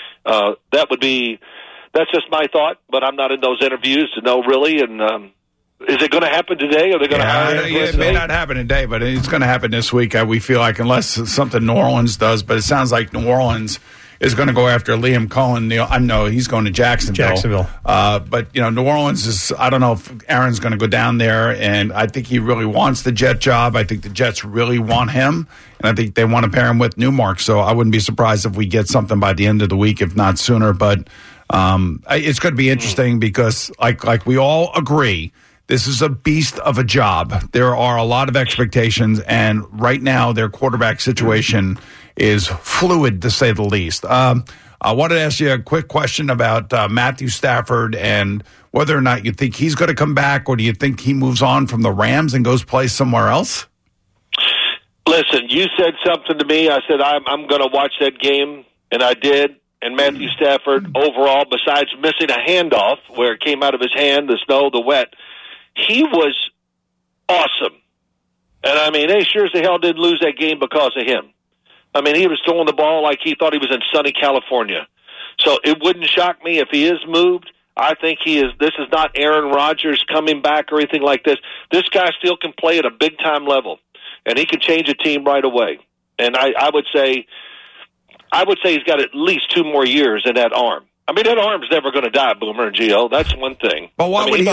That's just my thought, but I'm not in those interviews to know really, and is it going to happen today? Are they going to hire him? It may not happen today, but it's going to happen this week. We feel like, unless something New Orleans does. But it sounds like New Orleans is going to go after Liam Cohen. I know he's going to Jacksonville. But New Orleans is. I don't know if Aaron's going to go down there, and I think he really wants the Jet job. I think the Jets really want him, and I think they want to pair him with Newmark. So I wouldn't be surprised if we get something by the end of the week, if not sooner. But it's going to be interesting because, like we all agree, this is a beast of a job. There are a lot of expectations, and right now their quarterback situation is fluid, to say the least. I wanted to ask you a quick question about Matthew Stafford and whether or not you think he's going to come back, or do you think he moves on from the Rams and goes play somewhere else? Listen, you said something to me. I said I'm going to watch that game, and I did. And Matthew Stafford, overall, besides missing a handoff where it came out of his hand, the snow, the wet, he was awesome. And, they sure as the hell didn't lose that game because of him. He was throwing the ball like he thought he was in sunny California. So it wouldn't shock me if he is moved. I think he is. This is not Aaron Rodgers coming back or anything like this. This guy still can play at a big-time level, and he can change a team right away. And I would say he's got at least 2 more years in that arm. That arm's never going to die, Boomer and Gio. That's one thing. But why would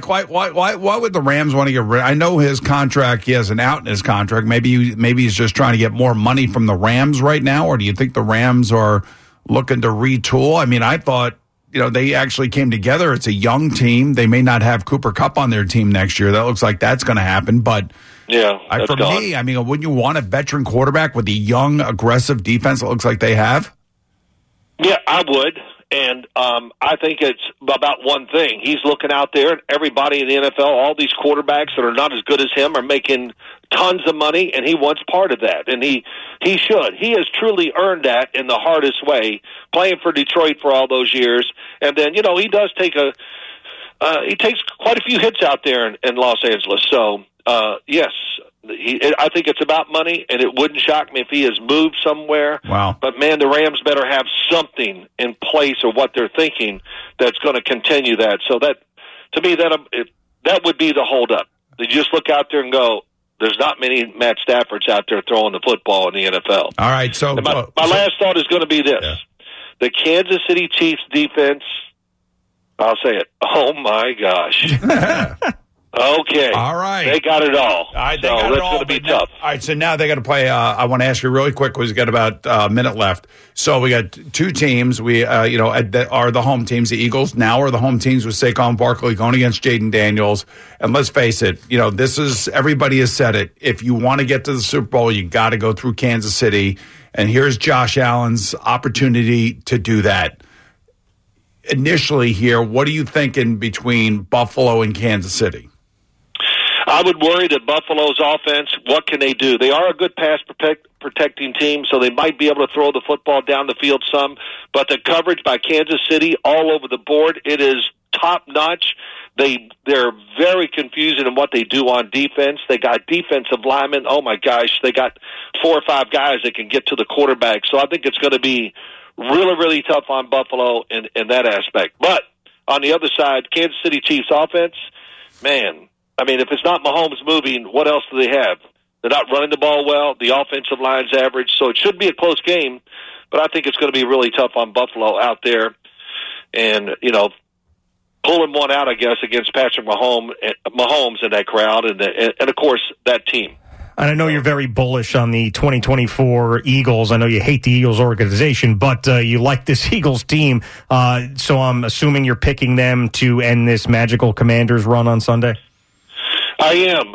why would the Rams want to get rid? I know his contract. He has an out in his contract. Maybe he's just trying to get more money from the Rams right now, or do you think the Rams are looking to retool? I thought they actually came together. It's a young team. They may not have Cooper Kupp on their team next year. That looks like that's going to happen. But yeah, for me, wouldn't you want a veteran quarterback with a young, aggressive defense? It looks like they have. Yeah, I would. And I think it's about one thing. He's looking out there, and everybody in the NFL, all these quarterbacks that are not as good as him, are making tons of money, and he wants part of that. And he should. He has truly earned that in the hardest way, playing for Detroit for all those years. And then, he does take he takes quite a few hits out there in Los Angeles. So, yes. I think it's about money, and it wouldn't shock me if he has moved somewhere. Wow. But, man, the Rams better have something in place or what they're thinking that's going to continue that. So that, to me, that would be the holdup. You just look out there and go, there's not many Matt Staffords out there throwing the football in the NFL. All right. So my last thought is going to be this. Yeah. The Kansas City Chiefs defense, I'll say it, oh, my gosh. Oh, Okay. All right. They got it all. All right, so that's going to be tough. All right, so now they got to play. I want to ask you really quick because we got about a minute left. So we got two teams. We, are the home teams. The Eagles now are the home teams with Saquon Barkley going against Jaden Daniels. And let's face it, this is everybody has said it. If you want to get to the Super Bowl, you got to go through Kansas City. And here's Josh Allen's opportunity to do that. Initially, here, what are you thinking between Buffalo and Kansas City? I would worry that Buffalo's offense, what can they do? They are a good pass protecting team, so they might be able to throw the football down the field some. But the coverage by Kansas City all over the board, it is top-notch. They're very confusing in what they do on defense. They got defensive linemen. Oh, my gosh. They got 4 or 5 guys that can get to the quarterback. So I think it's going to be really, really tough on Buffalo in that aspect. But on the other side, Kansas City Chiefs offense, man, I mean, if it's not Mahomes moving, what else do they have? They're not running the ball well. The offensive line's average. So it should be a close game, but I think it's going to be really tough on Buffalo out there. And, pulling one out, I guess, against Patrick Mahomes in that crowd and of course, that team. And I know you're very bullish on the 2024 Eagles. I know you hate the Eagles organization, but you like this Eagles team. So I'm assuming you're picking them to end this magical Commanders run on Sunday? I am.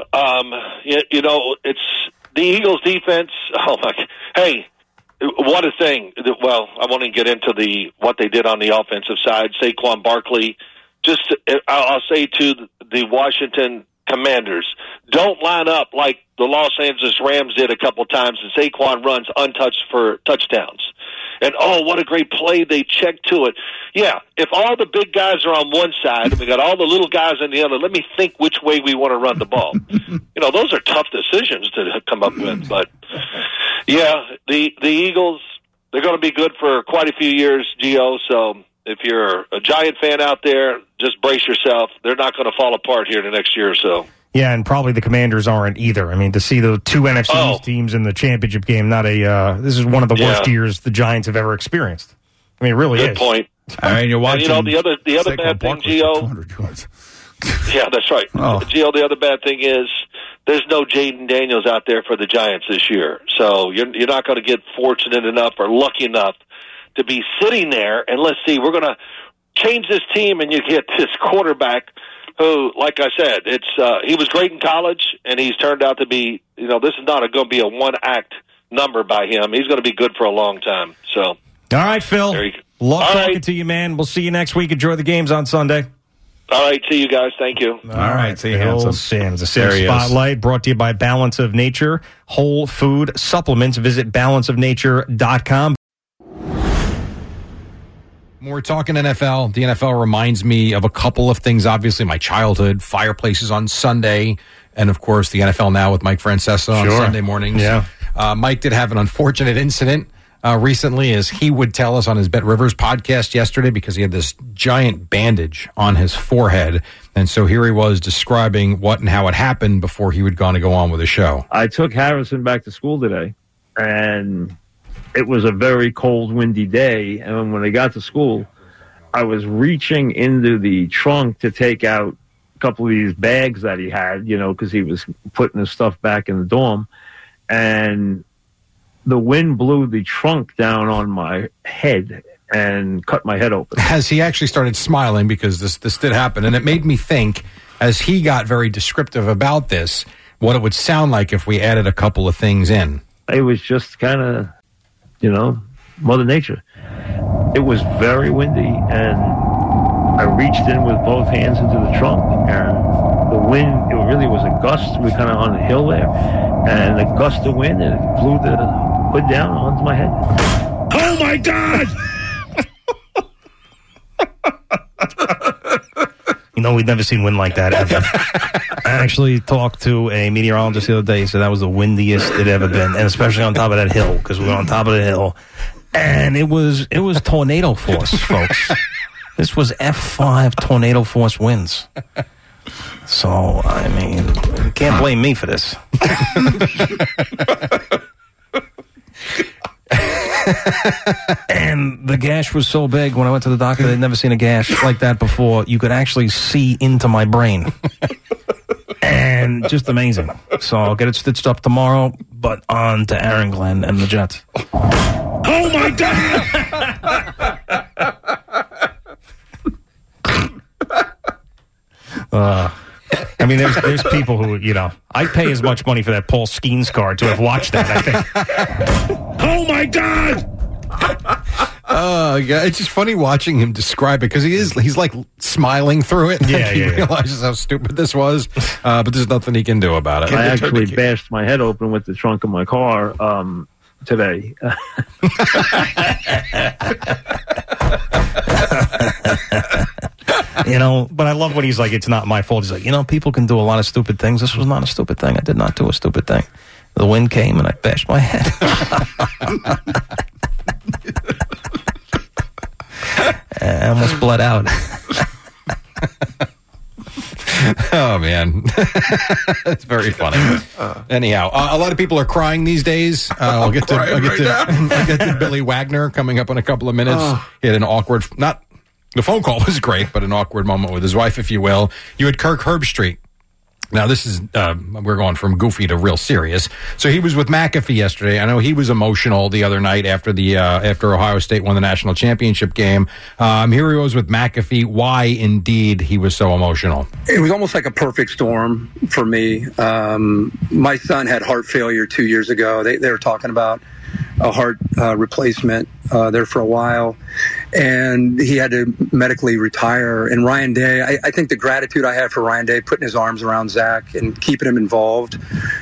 It's the Eagles defense. Oh, my. Hey, what a thing. Well, I won't even get into what they did on the offensive side. Saquon Barkley. I'll say to the Washington Commanders, don't line up like the Los Angeles Rams did a couple times, and Saquon runs untouched for touchdowns. And, what a great play. They checked to it. Yeah, if all the big guys are on one side and we got all the little guys on the other, let me think which way we want to run the ball. Those are tough decisions to come up with. But, yeah, the Eagles, they're going to be good for quite a few years, Gio. So if you're a Giant fan out there, just brace yourself. They're not going to fall apart here in the next year or so. Yeah, and probably the Commanders aren't either. I mean, to see the two NFC East teams in the championship game, this is one of the worst years the Giants have ever experienced. I mean, it really is. Good point. All right, you're watching. And, the other bad thing, Gio. Yeah, that's right. Gio, the other bad thing is there's no Jaden Daniels out there for the Giants this year. So you're not going to get fortunate enough or lucky enough to be sitting there. And let's see, we're going to change this team, and you get this quarterback who, like I said, he was great in college, and he's turned out to be, this is not going to be a one-act number by him. He's going to be good for a long time. So, all right, Phil. Love talking to you, man. We'll see you next week. Enjoy the games on Sunday. All right, see you guys. Thank you. All right, see you, Phil Simms. The Simms Spotlight brought to you by Balance of Nature, whole food supplements. Visit balanceofnature.com. When we're talking NFL, the NFL reminds me of a couple of things. Obviously, my childhood, fireplaces on Sunday, and of course, the NFL Now with Mike Francesa on Sunday mornings. Yeah. Mike did have an unfortunate incident recently, as he would tell us on his Bet Rivers podcast yesterday, because he had this giant bandage on his forehead. And so here he was describing what and how it happened before he would go on with the show. I took Harrison back to school today, and it was a very cold, windy day, and when I got to school, I was reaching into the trunk to take out a couple of these bags that he had, because he was putting his stuff back in the dorm, and the wind blew the trunk down on my head and cut my head open. As he actually started smiling, because this did happen, and it made me think, as he got very descriptive about this, what it would sound like if we added a couple of things in. It was just kind of, Mother Nature. It was very windy, and I reached in with both hands into the trunk, and the wind, it really was a gust. We were kind of on a hill there, and a gust of wind, and it blew the hood down onto my head. Oh, my God! We've never seen wind like that ever. I actually talked to a meteorologist the other day. He said that was the windiest it ever been, and especially on top of that hill, because we were on top of the hill, and it was tornado force, folks. This was F5 tornado force winds. So, I mean, you can't blame me for this. And the gash was so big when I went to the doctor, they'd never seen a gash like that before. You could actually see into my brain. just amazing. So I'll get it stitched up tomorrow, but on to Aaron Glenn and the Jets. Oh, my God! I mean, there's people who, I'd pay as much money for that Paul Skeens card to have watched that, I think. Oh, my God! Yeah, it's just funny watching him describe it because he's like smiling through it. Yeah, he realizes how stupid this was, but there's nothing he can do about it. I actually bashed my head open with the trunk of my car today. But I love when he's like, it's not my fault. He's like, people can do a lot of stupid things. This was not a stupid thing. I did not do a stupid thing. The wind came and I bashed my head. I almost bled out. Oh, man. It's very funny. Anyhow, a lot of people are crying these days. I'll get to Billy Wagner coming up in a couple of minutes. He had an awkward, the phone call was great, but an awkward moment with his wife, if you will. You had Kirk Herbstreit. Now, this is, we're going from goofy to real serious. So he was with McAfee yesterday. I know he was emotional the other night after Ohio State won the national championship game. Here he was with McAfee. Why, indeed, he was so emotional. It was almost like a perfect storm for me. My son had heart failure 2 years ago. They were talking about a heart replacement there for a while, and he had to medically retire. And Ryan Day, I think the gratitude I have for Ryan Day putting his arms around Zach and keeping him involved.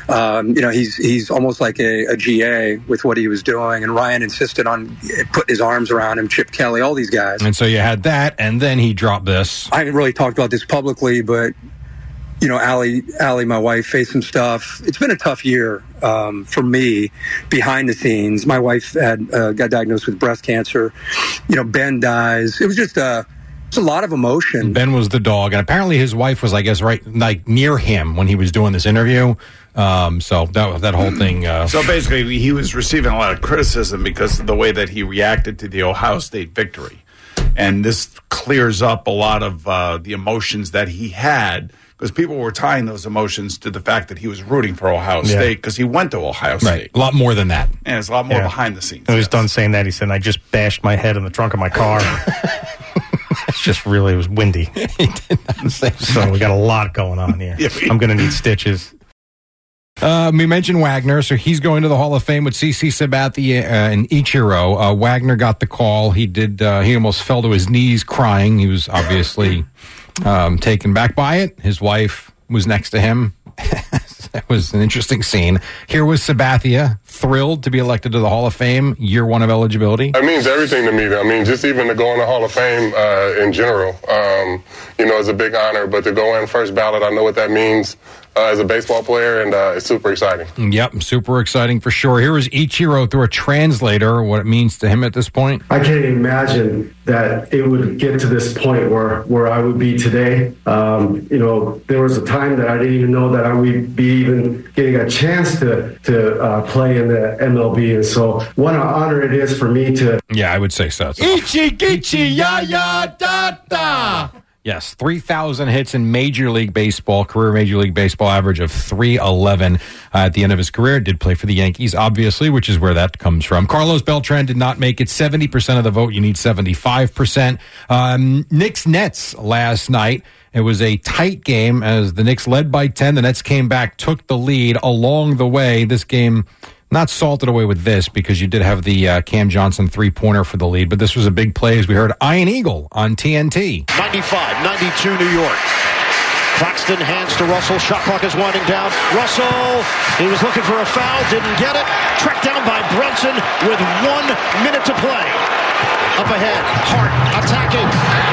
He's almost like a GA with what he was doing, and Ryan insisted on putting his arms around him. Chip Kelly, all these guys. And so you had that, and then he dropped this. I haven't really talked about this publicly, but Allie, my wife, faced some stuff. It's been a tough year for me behind the scenes. My wife got diagnosed with breast cancer. Ben dies. It was just a lot of emotion. Ben was the dog, and apparently his wife was, I guess, right near him when he was doing this interview. So that whole thing. So basically, he was receiving a lot of criticism because of the way that he reacted to the Ohio State victory, and this clears up a lot of the emotions that he had. Because people were tying those emotions to the fact that he was rooting for Ohio State because he went to Ohio State. Right. A lot more than that. And it's a lot more behind the scenes. When he was done saying that, he said, I just bashed my head in the trunk of my car. It's just really, it was windy. He did not say so we got a lot going on here. I'm going to need stitches. We mentioned Wagner, so he's going to the Hall of Fame with CC Sabathia and Ichiro. Wagner got the call. He almost fell to his knees crying. He was obviously taken back by it. His wife was next to him. That was an interesting scene. Here was Sabathia, thrilled to be elected to the Hall of Fame, year one of eligibility. It means everything to me. I mean, just even to go in the Hall of Fame in general, is a big honor. But to go in first ballot, I know what that means as a baseball player, and it's super exciting. Yep, super exciting for sure. Here is Ichiro through a translator, what it means to him at this point. I can't imagine that it would get to this point where I would be today. There was a time that I didn't even know that I would be even getting a chance to play in the MLB. And so what an honor it is for me to... Yeah, I would say so. Ichi, Gichi, ya, ya, da, da. Yes, 3,000 hits in Major League Baseball, career Major League Baseball average of 311 at the end of his career. Did play for the Yankees, obviously, which is where that comes from. Carlos Beltran did not make it. 70% of the vote. You need 75%. Knicks-Nets last night. It was a tight game as the Knicks led by 10. The Nets came back, took the lead along the way. This game... not salted away with this because you did have the Cam Johnson three-pointer for the lead, but this was a big play as we heard Ian Eagle on TNT. 95-92 New York. Claxton hands to Russell. Shot clock is winding down. Russell, he was looking for a foul, didn't get it. Tracked down by Brunson with 1 minute to play. Up ahead, Hart attacking.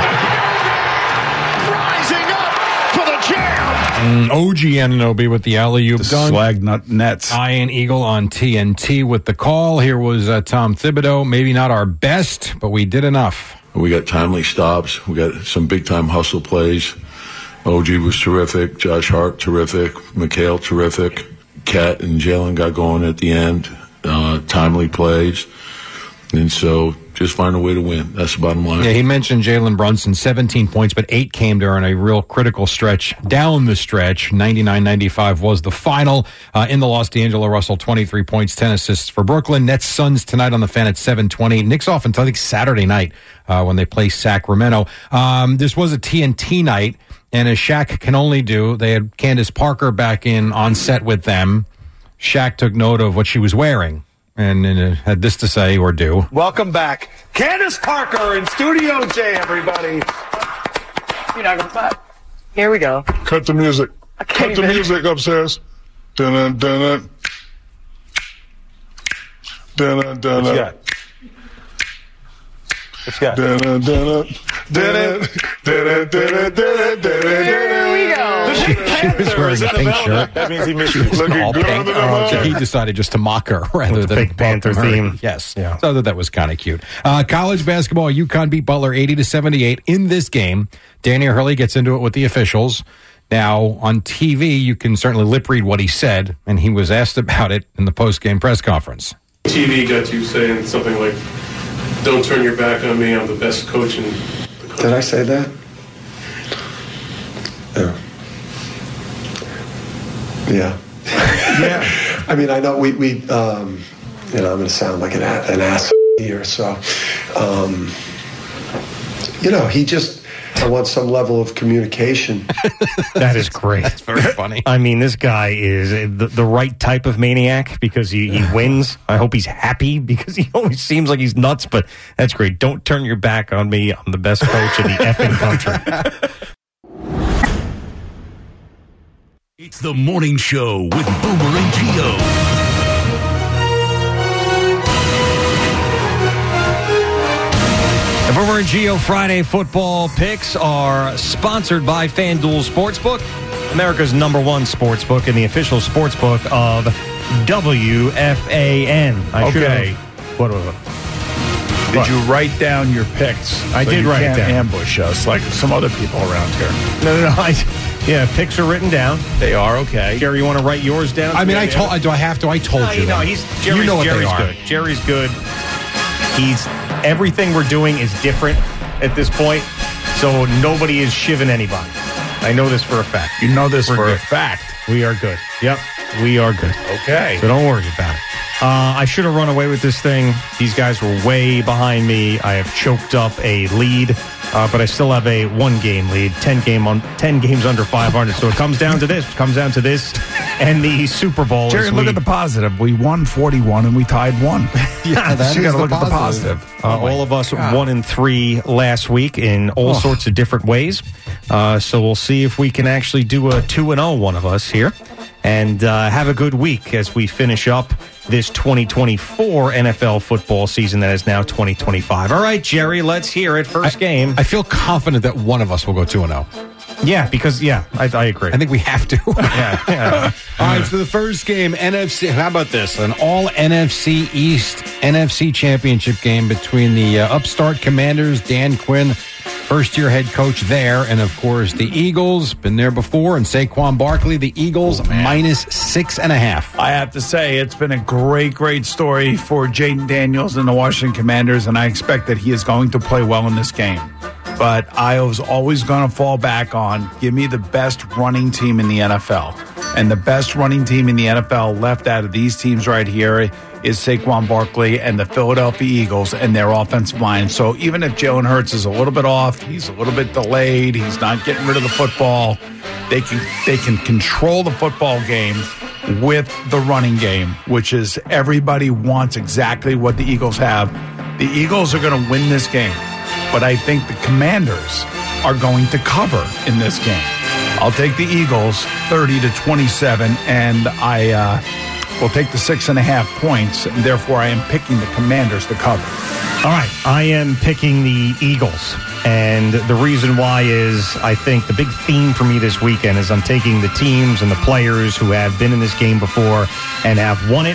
Rising up for the jam. OG Anunoby with the alley-oop dunk. Slag nut nets. Ian Eagle on TNT with the call. Here was Tom Thibodeau. Maybe not our best, but we did enough. We got timely stops. We got some big-time hustle plays. OG was terrific. Josh Hart, terrific. Mikhail, terrific. Cat and Jalen got going at the end. Timely plays. And so just find a way to win. That's the bottom line. Yeah, he mentioned Jalen Brunson, 17 points, but 8 came during a real critical stretch down the stretch. 99-95 was the final. In the loss, D'Angelo Russell, 23 points, 10 assists for Brooklyn. Nets Suns tonight on the Fan at 7:20. Knicks off until, I think, Saturday night when they play Sacramento. This was a TNT night, and as Shaq can only do, they had Candace Parker back on set with them. Shaq took note of what she was wearing and had this to say or do. Welcome back, Candace Parker in Studio J, everybody. You're not gonna fight. Here we go. Cut the music. Cut the music upstairs. Dun dun dun dun dun. What you got? What you got? Dun dun dun dun dun dun dun. There we go. She was wearing a pink shirt. That means he missed She was all pink. So he decided just to mock her rather than Big Panther theme. Yes. Yeah. So that was kind of cute. College basketball, UConn beat Butler 80-78 in this game. Danny Hurley gets into it with the officials. Now, on TV, you can certainly lip read what he said, and he was asked about it in the post-game press conference. TV got you saying something like, "Don't turn your back on me. I'm the best coach in the country." Did I say that? Yeah. Yeah. I mean, I know we I'm going to sound like an ass here, so, I want some level of communication. That is great. That's very funny. I mean, this guy is the right type of maniac because he wins. I hope he's happy because he always seems like he's nuts, but that's great. Don't turn your back on me. I'm the best coach in the effing country. It's the morning show with Boomer and Gio. The Boomer and Gio Friday football picks are sponsored by FanDuel Sportsbook, America's #1 sportsbook and the official sportsbook of WFAN. Did you write down your picks? I did write it down. Ambush us like some other people around here. No. Picks are written down. They are, okay. Jerry, you want to write yours down? I mean, do I have to? I told you. No, Jerry's you know what Jerry's they are. good. Jerry's good. Everything we're doing is different at this point, so nobody is shivving anybody. I know this for a fact. You know this for good. a fact. We are good. Yep, we are good. Okay. So don't worry about it. I should have run away with this thing. These guys were way behind me. I have choked up a lead, but I still have a 1-game lead, 10 games under 500. So it comes down to this. And the Super Bowl. Jerry, look at the positive. We won 41 and we tied 1. Yeah, that you is got to look at the positive. All of us 1-3 last week in all sorts of different ways. So we'll see if we can actually do a 2-0, one of us here, and have a good week as we finish up this 2024 NFL football season that is now 2025. All right, Jerry, let's hear it. First game. I feel confident that one of us will go 2-0. Yeah, because, I agree. I think we have to. Yeah. All right, so the first game, NFC. How about this? An all NFC East NFC championship game between the upstart Commanders, Dan Quinn, first-year head coach there, and, of course, the Eagles, been there before, and Saquon Barkley, the Eagles, -6.5. I have to say, it's been a great story for Jaden Daniels and the Washington Commanders, and I expect that he is going to play well in this game. But I was always going to fall back on, give me the best running team in the NFL. And the best running team in the NFL left out of these teams right here is Saquon Barkley and the Philadelphia Eagles and their offensive line. So even if Jalen Hurts is a little bit off, he's a little bit delayed, he's not getting rid of the football, they can control the football game with the running game, which is everybody wants exactly what the Eagles have. The Eagles are going to win this game, but I think the Commanders are going to cover in this game. I'll take the Eagles 30-27, and I will take the 6.5 points, and therefore I am picking the Commanders to cover. All right, I am picking the Eagles, and the reason why is I think the big theme for me this weekend is I'm taking the teams and the players who have been in this game before and have won it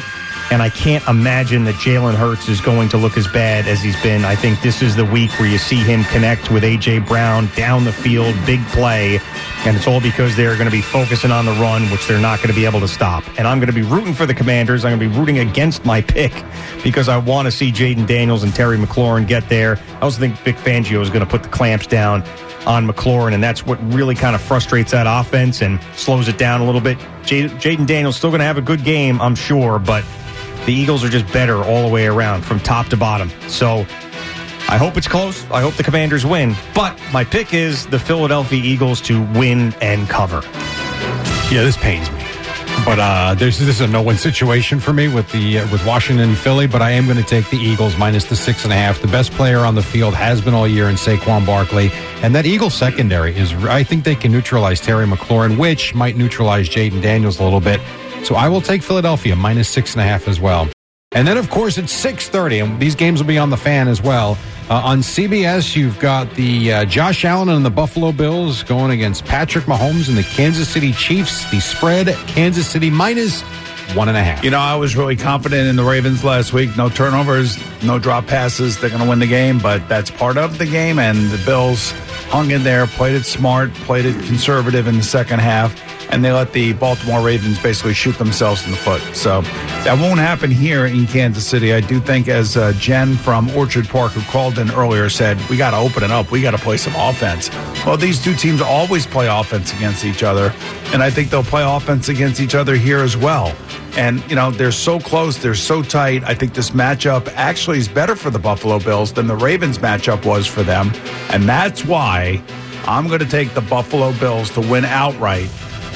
and I can't imagine that Jalen Hurts is going to look as bad as he's been. I think this is the week where you see him connect with A.J. Brown down the field, big play, and it's all because they're going to be focusing on the run, which they're not going to be able to stop. And I'm going to be rooting for the Commanders. I'm going to be rooting against my pick because I want to see Jaden Daniels and Terry McLaurin get there. I also think Vic Fangio is going to put the clamps down on McLaurin, and that's what really kind of frustrates that offense and slows it down a little bit. Jaden Daniels still going to have a good game, I'm sure, but the Eagles are just better all the way around from top to bottom. So I hope it's close. I hope the Commanders win. But my pick is the Philadelphia Eagles to win and cover. Yeah, this pains me. But this is a no-win situation for me with Washington and Philly, but I am going to take the Eagles minus the 6.5. The best player on the field has been all year in Saquon Barkley. And that Eagles secondary I think they can neutralize Terry McLaurin, which might neutralize Jaden Daniels a little bit. So I will take Philadelphia minus 6.5 as well. And then, of course, it's 6:30, and these games will be on the Fan as well. On CBS, you've got the Josh Allen and the Buffalo Bills going against Patrick Mahomes and the Kansas City Chiefs. The spread, Kansas City minus 1.5. You know, I was really confident in the Ravens last week. No turnovers, no drop passes. They're going to win the game, but that's part of the game, and the Bills hung in there, played it smart, played it conservative in the second half, and they let the Baltimore Ravens basically shoot themselves in the foot. So that won't happen here in Kansas City. I do think, as Jen from Orchard Park, who called in earlier, said, we got to open it up. We got to play some offense. Well, these two teams always play offense against each other, and I think they'll play offense against each other here as well. And, you know, they're so close. They're so tight. I think this matchup actually is better for the Buffalo Bills than the Ravens matchup was for them. And that's why I'm going to take the Buffalo Bills to win outright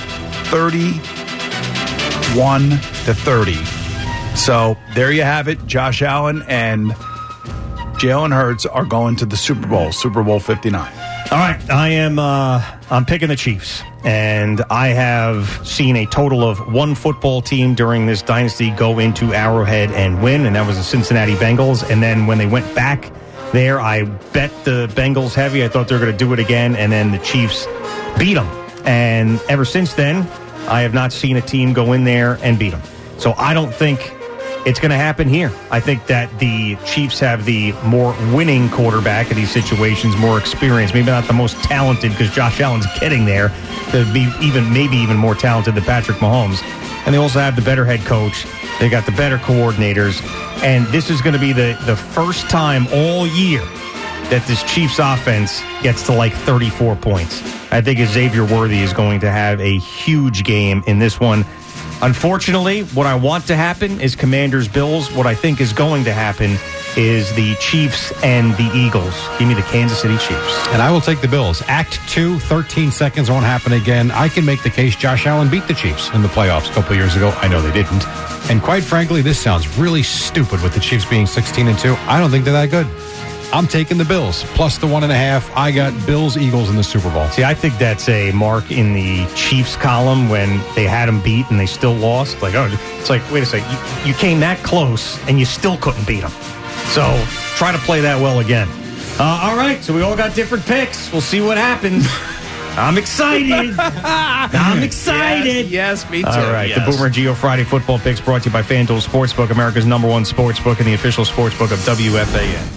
31-30. So there you have it. Josh Allen and Jalen Hurts are going to the Super Bowl, Super Bowl 59. All right, I'm picking the Chiefs, and I have seen a total of one football team during this dynasty go into Arrowhead and win, and that was the Cincinnati Bengals. And then when they went back there, I bet the Bengals heavy. I thought they were going to do it again, and then the Chiefs beat them. And ever since then, I have not seen a team go in there and beat them. So I don't think it's going to happen here. I think that the Chiefs have the more winning quarterback in these situations, more experience. Maybe not the most talented because Josh Allen's getting there to be maybe even more talented than Patrick Mahomes. And they also have the better head coach. They got the better coordinators. And this is going to be the first time all year that this Chiefs offense gets to like 34 points. I think Xavier Worthy is going to have a huge game in this one. Unfortunately, what I want to happen is Commanders-Bills. What I think is going to happen is the Chiefs and the Eagles. Give me the Kansas City Chiefs. And I will take the Bills. Act 2, 13 seconds, won't happen again. I can make the case Josh Allen beat the Chiefs in the playoffs a couple years ago. I know they didn't. And quite frankly, this sounds really stupid with the Chiefs being 16-2. I don't think they're that good. I'm taking the Bills, plus the 1.5. I got Bills, Eagles in the Super Bowl. See, I think that's a mark in the Chiefs column when they had them beat and they still lost. Like, it's like, wait a second, you came that close and you still couldn't beat them. So try to play that well again. All right, so we all got different picks. We'll see what happens. I'm excited. I'm excited. Yes, me too. All right, the Boomer and Gio Friday football picks brought to you by FanDuel Sportsbook, America's #1 sportsbook and the official sportsbook of WFAN.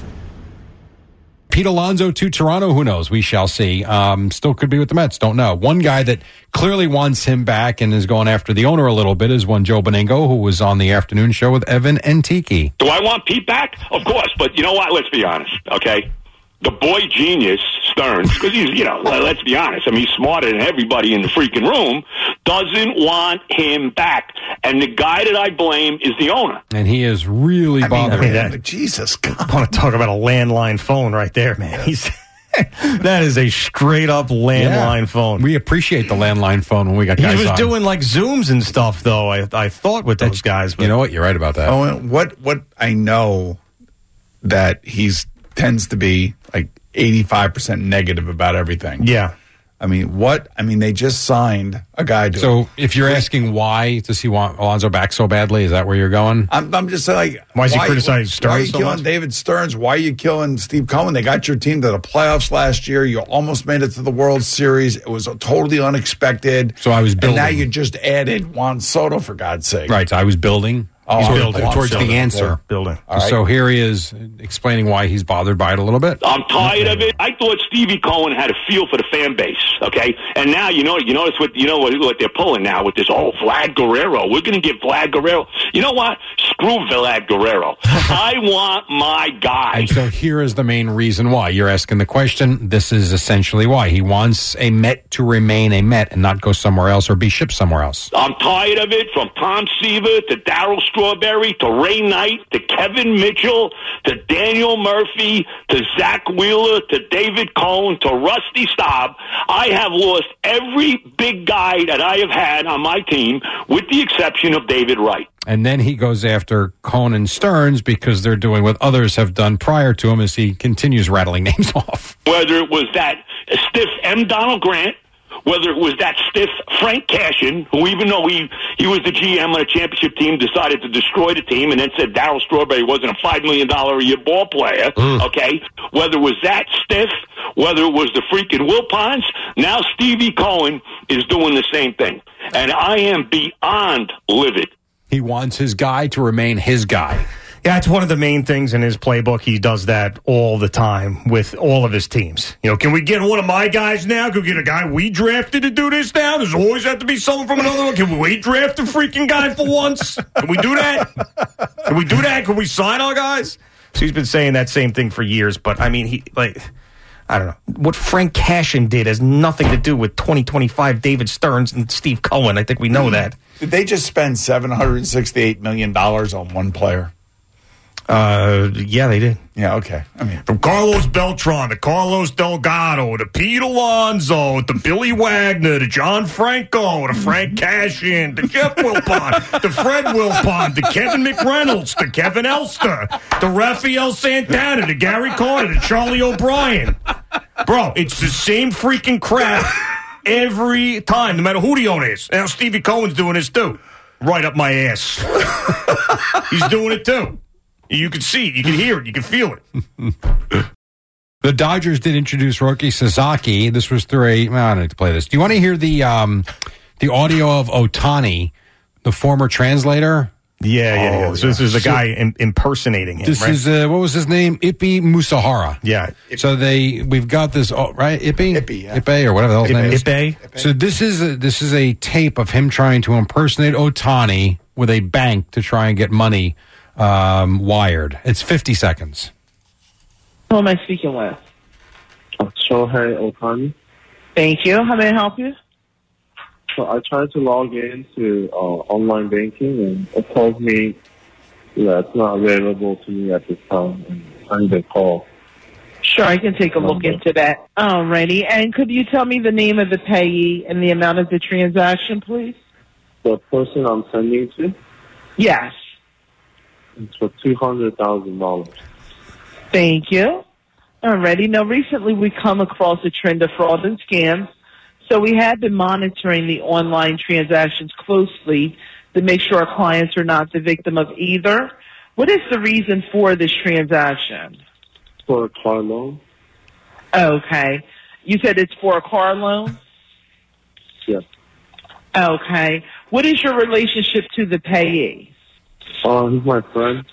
Pete Alonso to Toronto, who knows? We shall see. Still could be with the Mets, don't know. One guy that clearly wants him back and is going after the owner a little bit is one Joe Beningo, who was on the afternoon show with Evan and Tiki. Do I want Pete back? Of course, but you know what? Let's be honest, okay? The boy genius, Stearns, because he's, let's be honest, I mean, he's smarter than everybody in the freaking room, doesn't want him back. And the guy that I blame is the owner. And he is really bothering him. Jesus, God. I want to talk about a landline phone right there, man. That is a straight-up landline phone. We appreciate the landline phone when we got guys He was on. doing like Zooms and stuff, though, I thought, with those guys. But you know what? You're right about that. Oh, what I know that he's tends to be like 85% negative about everything. Yeah. I mean, they just signed a guy to. So if you're asking why does he want Alonso back so badly, is that where you're going? I'm just like, why is he criticizing Stearns? Why are you so killing much? David Stearns? Why are you killing Steve Cohen? They got your team to the playoffs last year. You almost made it to the World Series. It was totally unexpected. So I was building. And now you just added Juan Soto, for God's sake. Right. So I was building. He's building towards the answer. Building. Right. So here he is explaining why he's bothered by it a little bit. I'm tired of it. I thought Stevie Cohen had a feel for the fan base, okay? And now you notice what they're pulling now with this Vlad Guerrero. We're going to get Vlad Guerrero. You know what? Screw Vlad Guerrero. I want my guy. And so here is the main reason why. You're asking the question. This is essentially why. He wants a Met to remain a Met and not go somewhere else or be shipped somewhere else. I'm tired of it, from Tom Seaver to Darryl Strawberry to Ray Knight to Kevin Mitchell to Daniel Murphy to Zach Wheeler to David Cohn to Rusty Staub. I have lost every big guy that I have had on my team with the exception of David Wright. And then he goes after Cohn and Stearns because they're doing what others have done prior to him as he continues rattling names off. Whether it was that stiff M. Donald Grant, whether it was that stiff Frank Cashin, who even though he was the GM on a championship team, decided to destroy the team and then said Darryl Strawberry wasn't a $5 million a year ball player, okay? Whether it was that stiff, whether it was the freaking Wilpons, now Stevie Cohen is doing the same thing. And I am beyond livid. He wants his guy to remain his guy. Yeah, it's one of the main things in his playbook. He does that all the time with all of his teams. Can we get one of my guys now? Can we get a guy we drafted to do this now? There's always have to be someone from another one. Can we draft a freaking guy for once? Can we do that? Can we do that? Can we sign our guys? So he's been saying that same thing for years. But, I mean, I don't know. What Frank Cashin did has nothing to do with 2025 David Stearns and Steve Cohen. I think we know that. Did they just spend $768 million on one player? Yeah, they did. Yeah, okay. I mean, from Carlos Beltran to Carlos Delgado to Pete Alonso to Billy Wagner to John Franco to Frank Cashin to Jeff Wilpon to Fred Wilpon to Kevin McReynolds to Kevin Elster to Rafael Santana to Gary Carter to Charlie O'Brien. Bro, it's the same freaking crap every time, no matter who the owner is. Now Stevie Cohen's doing this too. Right up my ass. He's doing it too. You can see it, you can hear it, you can feel it. The Dodgers did introduce Roki Sasaki. This was through I don't need to play this. Do you want to hear the audio of Ohtani, the former translator? Yeah. So this is the guy impersonating him. This is what was his name? Ippy Musahara. Yeah. So we've got this right, Ippy, yeah. Ippy or whatever the hell's name is. Ippy. So this is a tape of him trying to impersonate Ohtani with a bank to try and get money wired. It's 50 seconds. Who am I speaking with? Shohei Ohtani. Thank you. How may I help you? So I tried to log into online banking, and it tells me that it's not available to me at this time, and I need a call. Sure, I can take a look into that. Alrighty. And could you tell me the name of the payee and the amount of the transaction, please? The person I'm sending to? Yes. It's for $200,000. Thank you. Alrighty. Now, recently we come across a trend of fraud and scams, so we have been monitoring the online transactions closely to make sure our clients are not the victim of either. What is the reason for this transaction? For a car loan. Okay. You said it's for a car loan? Yes. Okay. What is your relationship to the payee? He's my friend.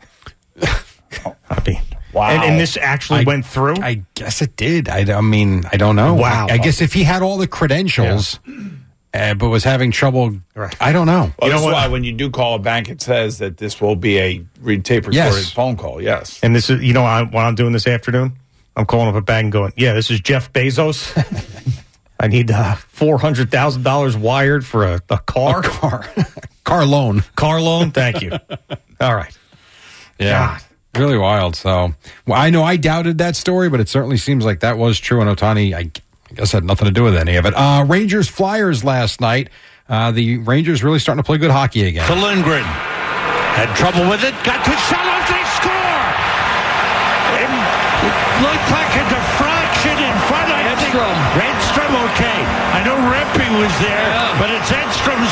Wow. And this actually went through? I guess it did. I mean, I don't know. Wow. I guess if he had all the credentials, but was having trouble, I don't know. Well, that's why when you do call a bank, it says that this will be a tape recorded phone call. Yes. And this is, what I'm doing this afternoon? I'm calling up a bank and going, this is Jeff Bezos. I need $400,000 wired for a car. Car loan. Car loan. Thank you. All right. Yeah. God. Really wild. So, I know I doubted that story, but it certainly seems like that was true. And Ohtani, I guess, had nothing to do with any of it. Rangers Flyers last night. The Rangers really starting to play good hockey again. To Lindgren. Had trouble with it. Got to shut off. They score. It looked like a defraction in front of Edstrom. Edstrom, okay. I know Rempe was there, but it's Edstrom's goal. And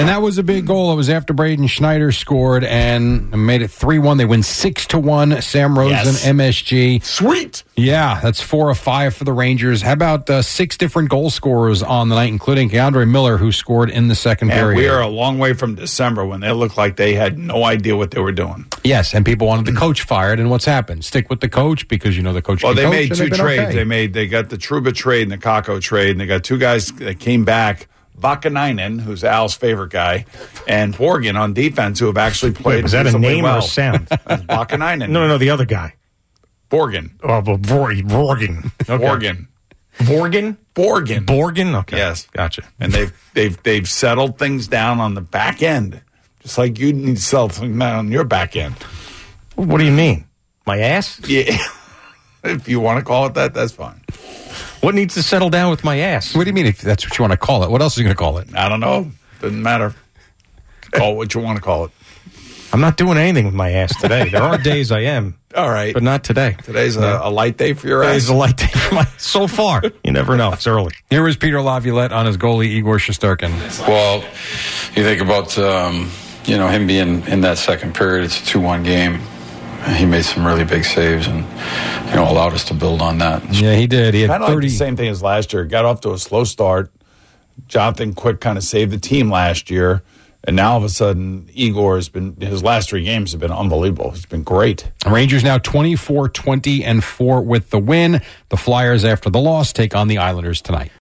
And that was a big goal. It was after Braden Schneider scored and made it 3-1. They win 6-1. Sam Rosen, MSG. Sweet. Yeah, that's 4 of 5 for the Rangers. How about 6 different goal scorers on the night, including Keandre Miller, who scored in the second period. We are a long way from December when they looked like they had no idea what they were doing. Yes, and people wanted the coach fired, and what's happened? Stick with the coach because the coach. Well, can they coach, made 2 trades. Okay. They got the Trouba trade and the Kakko trade, and they got 2 guys that came back. Vakanainen, who's Al's favorite guy, and Borgen on defense, who have actually played. Wait, was that a name or a sound? Vakanainen. No, the other guy. Borgen. Oh, Borgen. Okay. Borgen. Borgen. Okay. Yes, gotcha. And they've settled things down on the back end, just like you need to settle things down on your back end. What do you mean? My ass? Yeah. If you want to call it that, that's fine. What needs to settle down with my ass? What do you mean if that's what you want to call it? What else are you going to call it? I don't know. Doesn't matter. Call it what you want to call it. I'm not doing anything with my ass today. There are days I am. All right. But not today. Today's a light day for your ass? Today's a light day for my... So far. You never know. It's early. Here was Peter Laviolette on his goalie, Igor Shesterkin. Well, you think about, him being in that second period. It's a 2-1 game. He made some really big saves and, allowed us to build on that. Yeah, he did. He had kind of 30... like the same thing as last year. Got off to a slow start. Jonathan Quick kind of saved the team last year. And now all of a sudden, Igor his last 3 games have been unbelievable. He's been great. Rangers now 24-20-4 with the win. The Flyers, after the loss, take on the Islanders tonight.